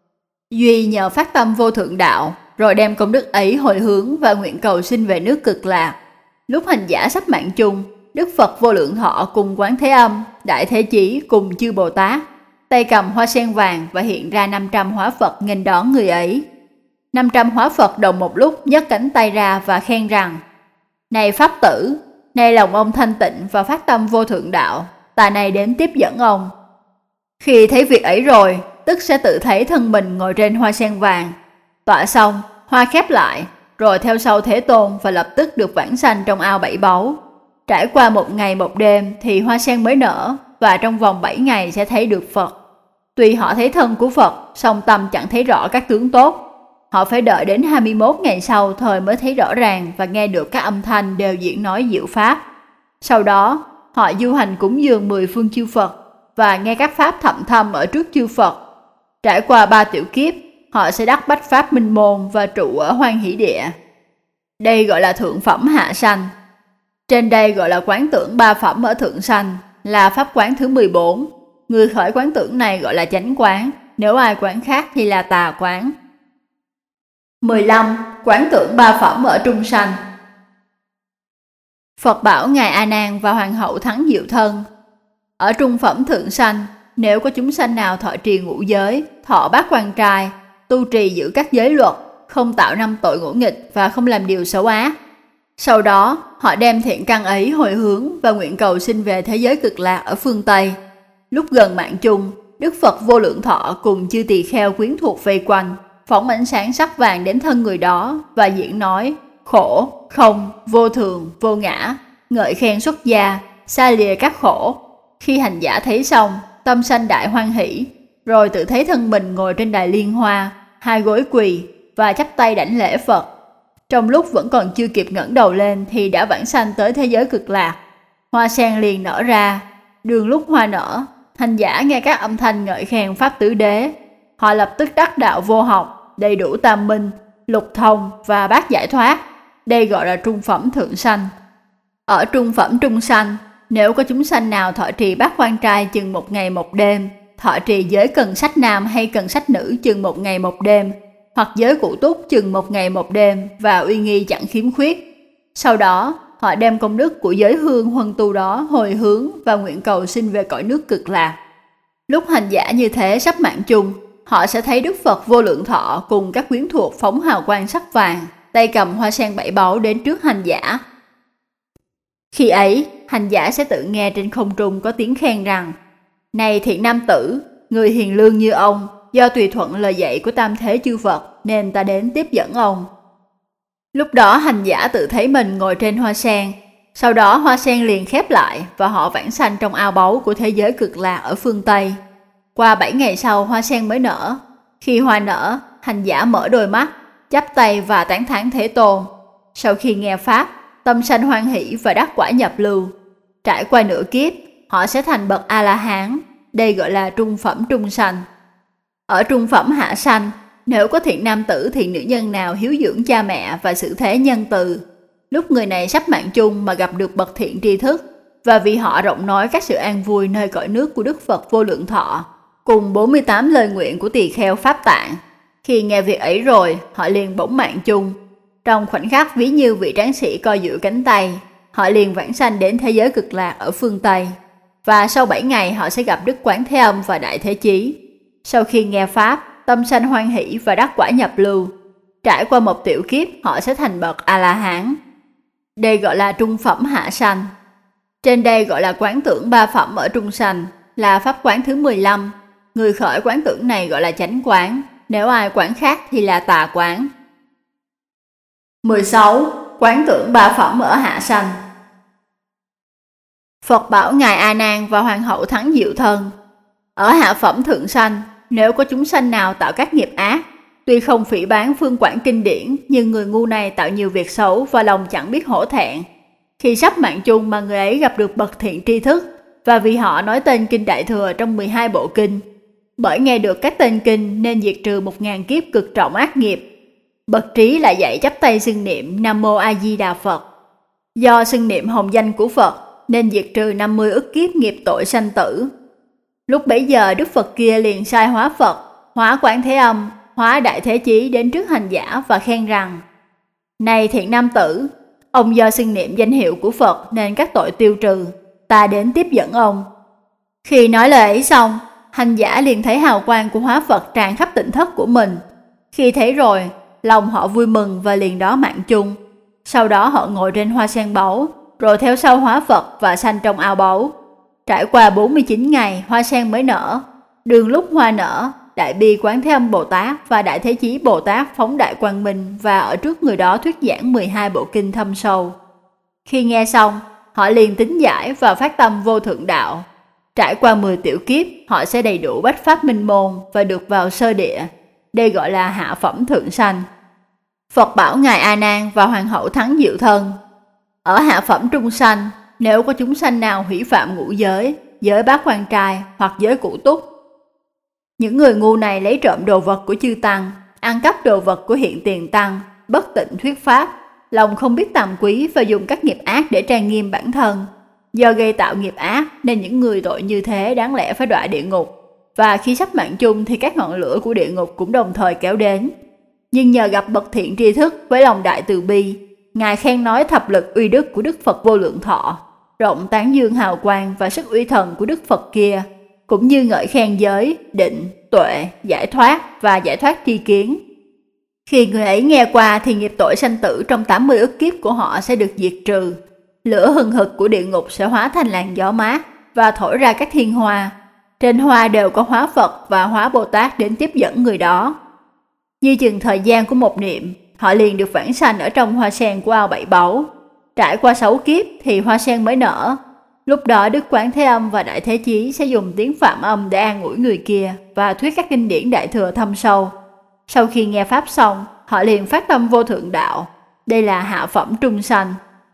Duy nhờ phát tâm vô thượng đạo, rồi đem công đức ấy hồi hướng và nguyện cầu sinh về nước Cực Lạc. Lúc hành giả sắp mạng chung, Đức Phật Vô Lượng Thọ cùng Quán Thế Âm, Đại Thế Chí cùng chư Bồ Tát, tay cầm hoa sen vàng và hiện ra 500 hóa Phật nghênh đón người ấy. 500 hóa Phật đồng một lúc nhấc cánh tay ra và khen rằng: Này Pháp tử, nay lòng ông thanh tịnh và phát tâm vô thượng đạo, ta nay đến tiếp dẫn ông. Khi thấy việc ấy rồi, tức sẽ tự thấy thân mình ngồi trên hoa sen vàng. Tọa xong, hoa khép lại, rồi theo sau Thế Tôn và lập tức được vãng sanh trong ao bảy báu. Trải qua 1 ngày 1 đêm thì hoa sen mới nở, và trong vòng 7 ngày sẽ thấy được Phật. Tuy họ thấy thân của Phật, song tâm chẳng thấy rõ các tướng tốt. Họ phải đợi đến 21 ngày sau thời mới thấy rõ ràng và nghe được các âm thanh đều diễn nói diệu pháp. Sau đó, họ du hành cúng dường 10 phương chư Phật và nghe các pháp thậm thâm ở trước chư Phật. Trải qua 3 tiểu kiếp, họ sẽ đắc bách pháp minh môn và trụ ở Hoan Hỷ Địa. Đây gọi là thượng phẩm hạ sanh. Trên đây gọi là quán tưởng 3 phẩm ở thượng sanh, là pháp quán thứ 14. Người khởi quán tưởng này gọi là chánh quán, nếu ai quán khác thì là tà quán. 15. Quán tưởng 3 phẩm ở trung sanh. Phật bảo Ngài A Nan và Hoàng hậu Thắng Diệu Thân: Ở trung phẩm thượng sanh, nếu có chúng sanh nào thọ trì ngũ giới, thọ bát quan trai, tu trì giữ các giới luật, không tạo 5 tội ngỗ nghịch và không làm điều xấu ác, sau đó họ đem thiện căn ấy hồi hướng và nguyện cầu sinh về thế giới Cực Lạc ở phương Tây. Lúc gần mạng chung, Đức Phật Vô Lượng Thọ cùng chư tỳ kheo quyến thuộc vây quanh, phóng ánh sáng sắc vàng đến thân người đó và diễn nói khổ, không, vô thường, vô ngã, ngợi khen xuất gia, xa lìa các khổ. Khi hành giả thấy xong, tâm sanh đại hoan hỷ, rồi tự thấy thân mình ngồi trên đài liên hoa, 2 gối quỳ và chắp tay đảnh lễ Phật. Trong lúc vẫn còn chưa kịp ngẩng đầu lên thì đã vãng sanh tới thế giới Cực Lạc. Hoa sen liền nở ra. Đường lúc hoa nở, hành giả nghe các âm thanh ngợi khen Pháp Tứ Đế. Họ lập tức đắc đạo vô học, đầy đủ tam minh, lục thông và bát giải thoát. Đây gọi là trung phẩm thượng sanh. Ở trung phẩm trung sanh, nếu có chúng sanh nào thọ trì bát quan trai chừng 1 ngày 1 đêm, thọ trì giới cần sách nam hay cần sách nữ chừng 1 ngày 1 đêm, hoặc giới cụ túc chừng 1 ngày 1 đêm và uy nghi chẳng khiếm khuyết. Sau đó, họ đem công đức của giới hương huân tu đó hồi hướng và nguyện cầu sinh về cõi nước Cực Lạc. Lúc hành giả như thế sắp mạng chung, họ sẽ thấy Đức Phật Vô Lượng Thọ cùng các quyến thuộc phóng hào quang sắc vàng, tay cầm hoa sen 7 báu đến trước hành giả. Khi ấy, hành giả sẽ tự nghe trên không trung có tiếng khen rằng: Này thiện nam tử, người hiền lương như ông, do tùy thuận lời dạy của tam thế chư Phật nên ta đến tiếp dẫn ông. Lúc đó hành giả tự thấy mình ngồi trên hoa sen. Sau đó hoa sen liền khép lại và họ vãng sanh trong ao báu của thế giới Cực Lạc ở phương Tây. Qua 7 ngày sau hoa sen mới nở. Khi hoa nở, hành giả mở đôi mắt, chắp tay và tán thán Thế Tôn. Sau khi nghe Pháp, tâm sanh hoan hỷ và đắc quả nhập lưu. Trải qua nửa kiếp, họ sẽ thành bậc A-la-hán. Đây gọi là trung phẩm trung sanh. Ở trung phẩm hạ sanh, nếu có thiện nam tử thiện nữ nhân nào hiếu dưỡng cha mẹ và xử thế nhân từ, lúc người này sắp mạng chung mà gặp được bậc thiện tri thức, và vì họ rộng nói các sự an vui nơi cõi nước của Đức Phật Vô Lượng Thọ, cùng 48 lời nguyện của tỳ kheo Pháp Tạng. Khi nghe việc ấy rồi, họ liền bỗng mạng chung. Trong khoảnh khắc ví như vị tráng sĩ co duỗi cánh tay, họ liền vãng sanh đến thế giới cực lạc ở phương Tây. Và sau 7 ngày họ sẽ gặp Đức Quán Thế Âm và Đại Thế Chí. Sau khi nghe Pháp, tâm sanh hoan hỷ và đắc quả nhập lưu. Trải qua một tiểu kiếp, họ sẽ thành bậc A-la-hán. Đây gọi là trung phẩm hạ sanh. Trên đây gọi là quán tưởng ba phẩm ở trung sanh, là pháp quán thứ 15. Người khởi quán tưởng này gọi là chánh quán, nếu ai quán khác thì là tà quán. 16. Quán tưởng ba phẩm ở hạ sanh. Phật bảo Ngài A Nan và Hoàng hậu Thắng Diệu Thân: ở hạ phẩm thượng sanh, nếu có chúng sanh nào tạo các nghiệp ác, tuy không phỉ báng phương quản kinh điển, nhưng người ngu này tạo nhiều việc xấu và lòng chẳng biết hổ thẹn. Khi sắp mạng chung mà người ấy gặp được bậc thiện tri thức, và vì họ nói tên kinh Đại Thừa trong 12 bộ kinh, bởi nghe được các tên kinh nên diệt trừ 1000 kiếp cực trọng ác nghiệp. Bậc trí lại dạy chắp tay xưng niệm Nam Mô A Di Đà Phật. Do xưng niệm hồng danh của Phật nên diệt trừ 50 ức kiếp nghiệp tội sanh tử. Lúc bấy giờ Đức Phật kia liền sai hóa Phật, hóa Quán Thế Âm, hóa Đại Thế Chí đến trước hành giả và khen rằng: này thiện nam tử, ông do xưng niệm danh hiệu của Phật nên các tội tiêu trừ, ta đến tiếp dẫn ông. Khi nói lời ấy xong, hành giả liền thấy hào quang của hóa Phật tràn khắp tỉnh thất của mình. Khi thấy rồi, lòng họ vui mừng và liền đó mạng chung. Sau đó họ ngồi trên hoa sen báu, rồi theo sau hóa Phật và sanh trong ao báu. Trải qua 49 ngày, hoa sen mới nở. Đường lúc hoa nở, Đại Bi Quán Thế Âm Bồ Tát và Đại Thế Chí Bồ Tát phóng đại quang minh và ở trước người đó thuyết giảng 12 bộ kinh thâm sâu. Khi nghe xong, họ liền tín giải và phát tâm vô thượng đạo. Trải qua 10 tiểu kiếp, họ sẽ đầy đủ bách pháp minh môn và được vào sơ địa. Đây gọi là hạ phẩm thượng sanh. Phật bảo Ngài A Nan và Hoàng hậu Thắng Diệu Thân: ở hạ phẩm trung sanh, nếu có chúng sanh nào hủy phạm ngũ giới, giới bát quan trai hoặc giới cụ túc, những người ngu này lấy trộm đồ vật của chư tăng, ăn cắp đồ vật của hiện tiền tăng, bất tịnh thuyết pháp, lòng không biết tàm quý và dùng các nghiệp ác để trang nghiêm bản thân. Do gây tạo nghiệp ác nên những người tội như thế đáng lẽ phải đọa địa ngục, và khi sắp mạng chung thì các ngọn lửa của địa ngục cũng đồng thời kéo đến. Nhưng nhờ gặp bậc thiện tri thức với lòng đại từ bi, Ngài khen nói thập lực uy đức của Đức Phật Vô Lượng Thọ, rộng tán dương hào quang và sức uy thần của Đức Phật kia, cũng như ngợi khen giới, định, tuệ, giải thoát và giải thoát tri kiến. Khi người ấy nghe qua thì nghiệp tội sanh tử trong 80 ức kiếp của họ sẽ được diệt trừ. Lửa hừng hực của địa ngục sẽ hóa thành làn gió mát và thổi ra các thiên hoa. Trên hoa đều có hóa Phật và hóa Bồ Tát đến tiếp dẫn người đó. Như chừng thời gian của một niệm, họ liền được vãng sanh ở trong hoa sen của ao bảy báu. Trải qua 6 kiếp thì hoa sen mới nở. Lúc đó Đức Quán Thế Âm và Đại Thế Chí sẽ dùng tiếng Phạm Âm để an ủi người kia và thuyết các kinh điển Đại Thừa thâm sâu. Sau khi nghe Pháp xong, họ liền phát tâm vô thượng đạo. Đây là hạ phẩm trung sanh.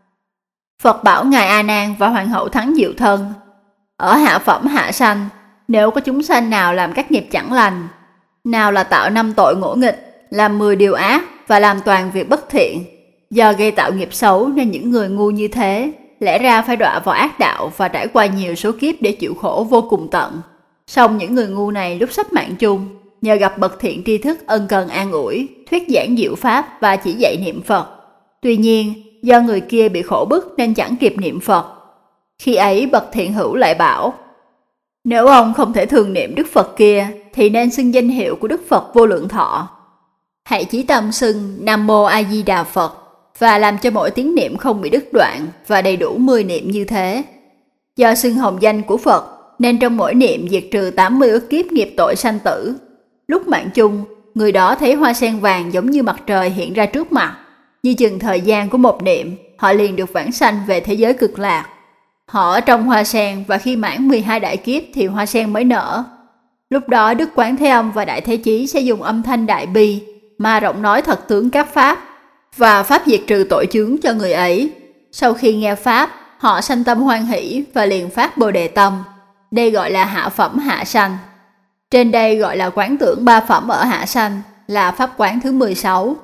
Phật bảo Ngài A Nan và Hoàng hậu Thắng Diệu Thân: ở hạ phẩm hạ sanh, nếu có chúng sanh nào làm các nghiệp chẳng lành, nào là tạo 5 tội ngỗ nghịch, làm 10 điều ác và làm toàn việc bất thiện, do gây tạo nghiệp xấu nên những người ngu như thế lẽ ra phải đọa vào ác đạo và trải qua nhiều số kiếp để chịu khổ vô cùng tận. Song những người ngu này lúc sắp mạng chung, nhờ gặp bậc thiện tri thức ân cần an ủi, thuyết giảng diệu pháp và chỉ dạy niệm Phật. Tuy nhiên, do người kia bị khổ bức nên chẳng kịp niệm Phật. Khi ấy bậc thiện hữu lại bảo: nếu ông không thể thường niệm Đức Phật kia thì nên xưng danh hiệu của Đức Phật Vô Lượng Thọ. Hãy chí tâm xưng Nam Mô A Di Đà Phật và làm cho mỗi tiếng niệm không bị đứt đoạn và đầy đủ 10 niệm như thế. Do xưng hồng danh của Phật nên trong mỗi niệm diệt trừ 80 ức kiếp nghiệp tội sanh tử. Lúc mạng chung, người đó thấy hoa sen vàng giống như mặt trời hiện ra trước mặt. Như chừng thời gian của một niệm, họ liền được vãng sanh về thế giới cực lạc. Họ ở trong hoa sen và khi mãn 12 đại kiếp thì hoa sen mới nở. Lúc đó Đức Quán Thế Âm và Đại Thế Chí sẽ dùng âm thanh đại bi mà rộng nói thật tướng các pháp và pháp diệt trừ tội chướng cho người ấy. Sau khi nghe pháp, họ sanh tâm hoan hỷ và liền phát Bồ Đề tâm. Đây gọi là hạ phẩm hạ sanh. Trên đây gọi là quán tưởng ba phẩm ở hạ sanh, là pháp quán thứ 16.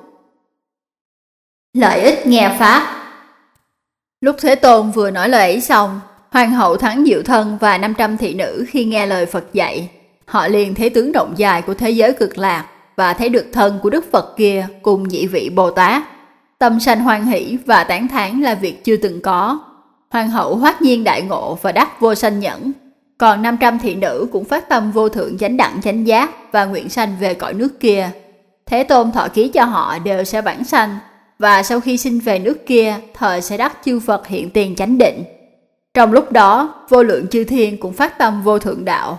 Lợi ích nghe pháp. Lúc Thế Tôn vừa nói lời ấy xong, Hoàng hậu Thắng Diệu Thân và 500 thị nữ khi nghe lời Phật dạy, họ liền thấy tướng rộng dài của thế giới cực lạc và thấy được thân của Đức Phật kia cùng nhị vị Bồ Tát. Tâm sanh hoan hỷ và tán thán là việc chưa từng có. Hoàng hậu hoát nhiên đại ngộ và đắc vô sanh nhẫn. Còn 500 thị nữ cũng phát tâm vô thượng chánh đẳng chánh giác và nguyện sanh về cõi nước kia. Thế Tôn thọ ký cho họ đều sẽ vãng sanh, và sau khi sinh về nước kia, thời sẽ đắc chư Phật hiện tiền chánh định. Trong lúc đó, vô lượng chư thiên cũng phát tâm vô thượng đạo.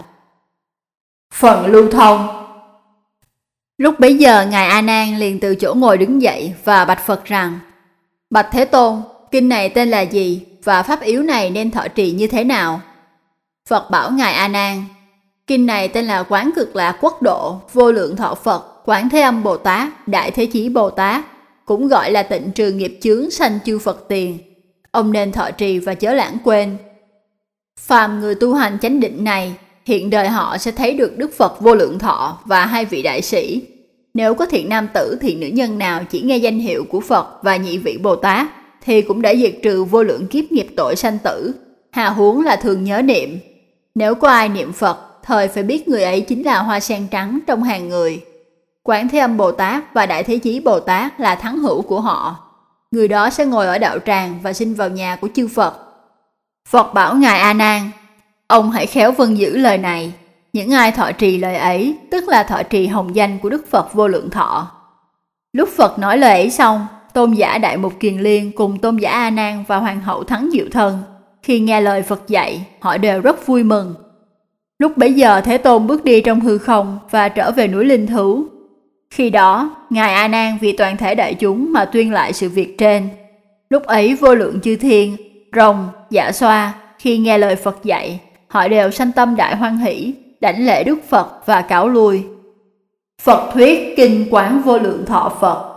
Phần lưu thông. Lúc bấy giờ Ngài A Nan liền từ chỗ ngồi đứng dậy và bạch Phật rằng: Bạch Thế Tôn, kinh này tên là gì và pháp yếu này nên thọ trì như thế nào? Phật bảo Ngài A Nan: Kinh này tên là Quán Cực Lạc Quốc Độ Vô Lượng Thọ Phật Quán Thế Âm Bồ Tát Đại Thế Chí Bồ Tát, cũng gọi là tịnh trừ nghiệp chướng sanh chư Phật tiền. Ông nên thọ trì và chớ lãng quên. Phàm người tu hành chánh định này, hiện đời họ sẽ thấy được Đức Phật Vô Lượng Thọ và hai vị đại sĩ. Nếu có thiện nam tử thiện nữ nhân nào chỉ nghe danh hiệu của Phật và nhị vị Bồ Tát, thì cũng đã diệt trừ vô lượng kiếp nghiệp tội sanh tử, hà huống là thường nhớ niệm. Nếu có ai niệm Phật, thời phải biết người ấy chính là hoa sen trắng trong hàng người. Quán Thế Âm Bồ Tát và Đại Thế Chí Bồ Tát là thắng hữu của họ. Người đó sẽ ngồi ở đạo tràng và sinh vào nhà của chư Phật. Phật bảo Ngài A Nan: Ông hãy khéo vâng giữ lời này. Những ai thọ trì lời ấy, tức là thọ trì hồng danh của Đức Phật Vô Lượng Thọ. Lúc Phật nói lời ấy xong, Tôn giả Đại Mục Kiền Liên cùng Tôn giả A Nan và Hoàng hậu Thắng Diệu Thân, khi nghe lời Phật dạy, họ đều rất vui mừng. Lúc bấy giờ Thế Tôn bước đi trong hư không và trở về núi Linh Thú. Khi đó, Ngài A Nan vì toàn thể đại chúng mà tuyên lại sự việc trên. Lúc ấy vô lượng chư thiên, rồng, dạ xoa, khi nghe lời Phật dạy, họ đều sanh tâm đại hoan hỷ, đảnh lễ Đức Phật và cáo lui. Phật thuyết kinh Quán Vô Lượng Thọ Phật.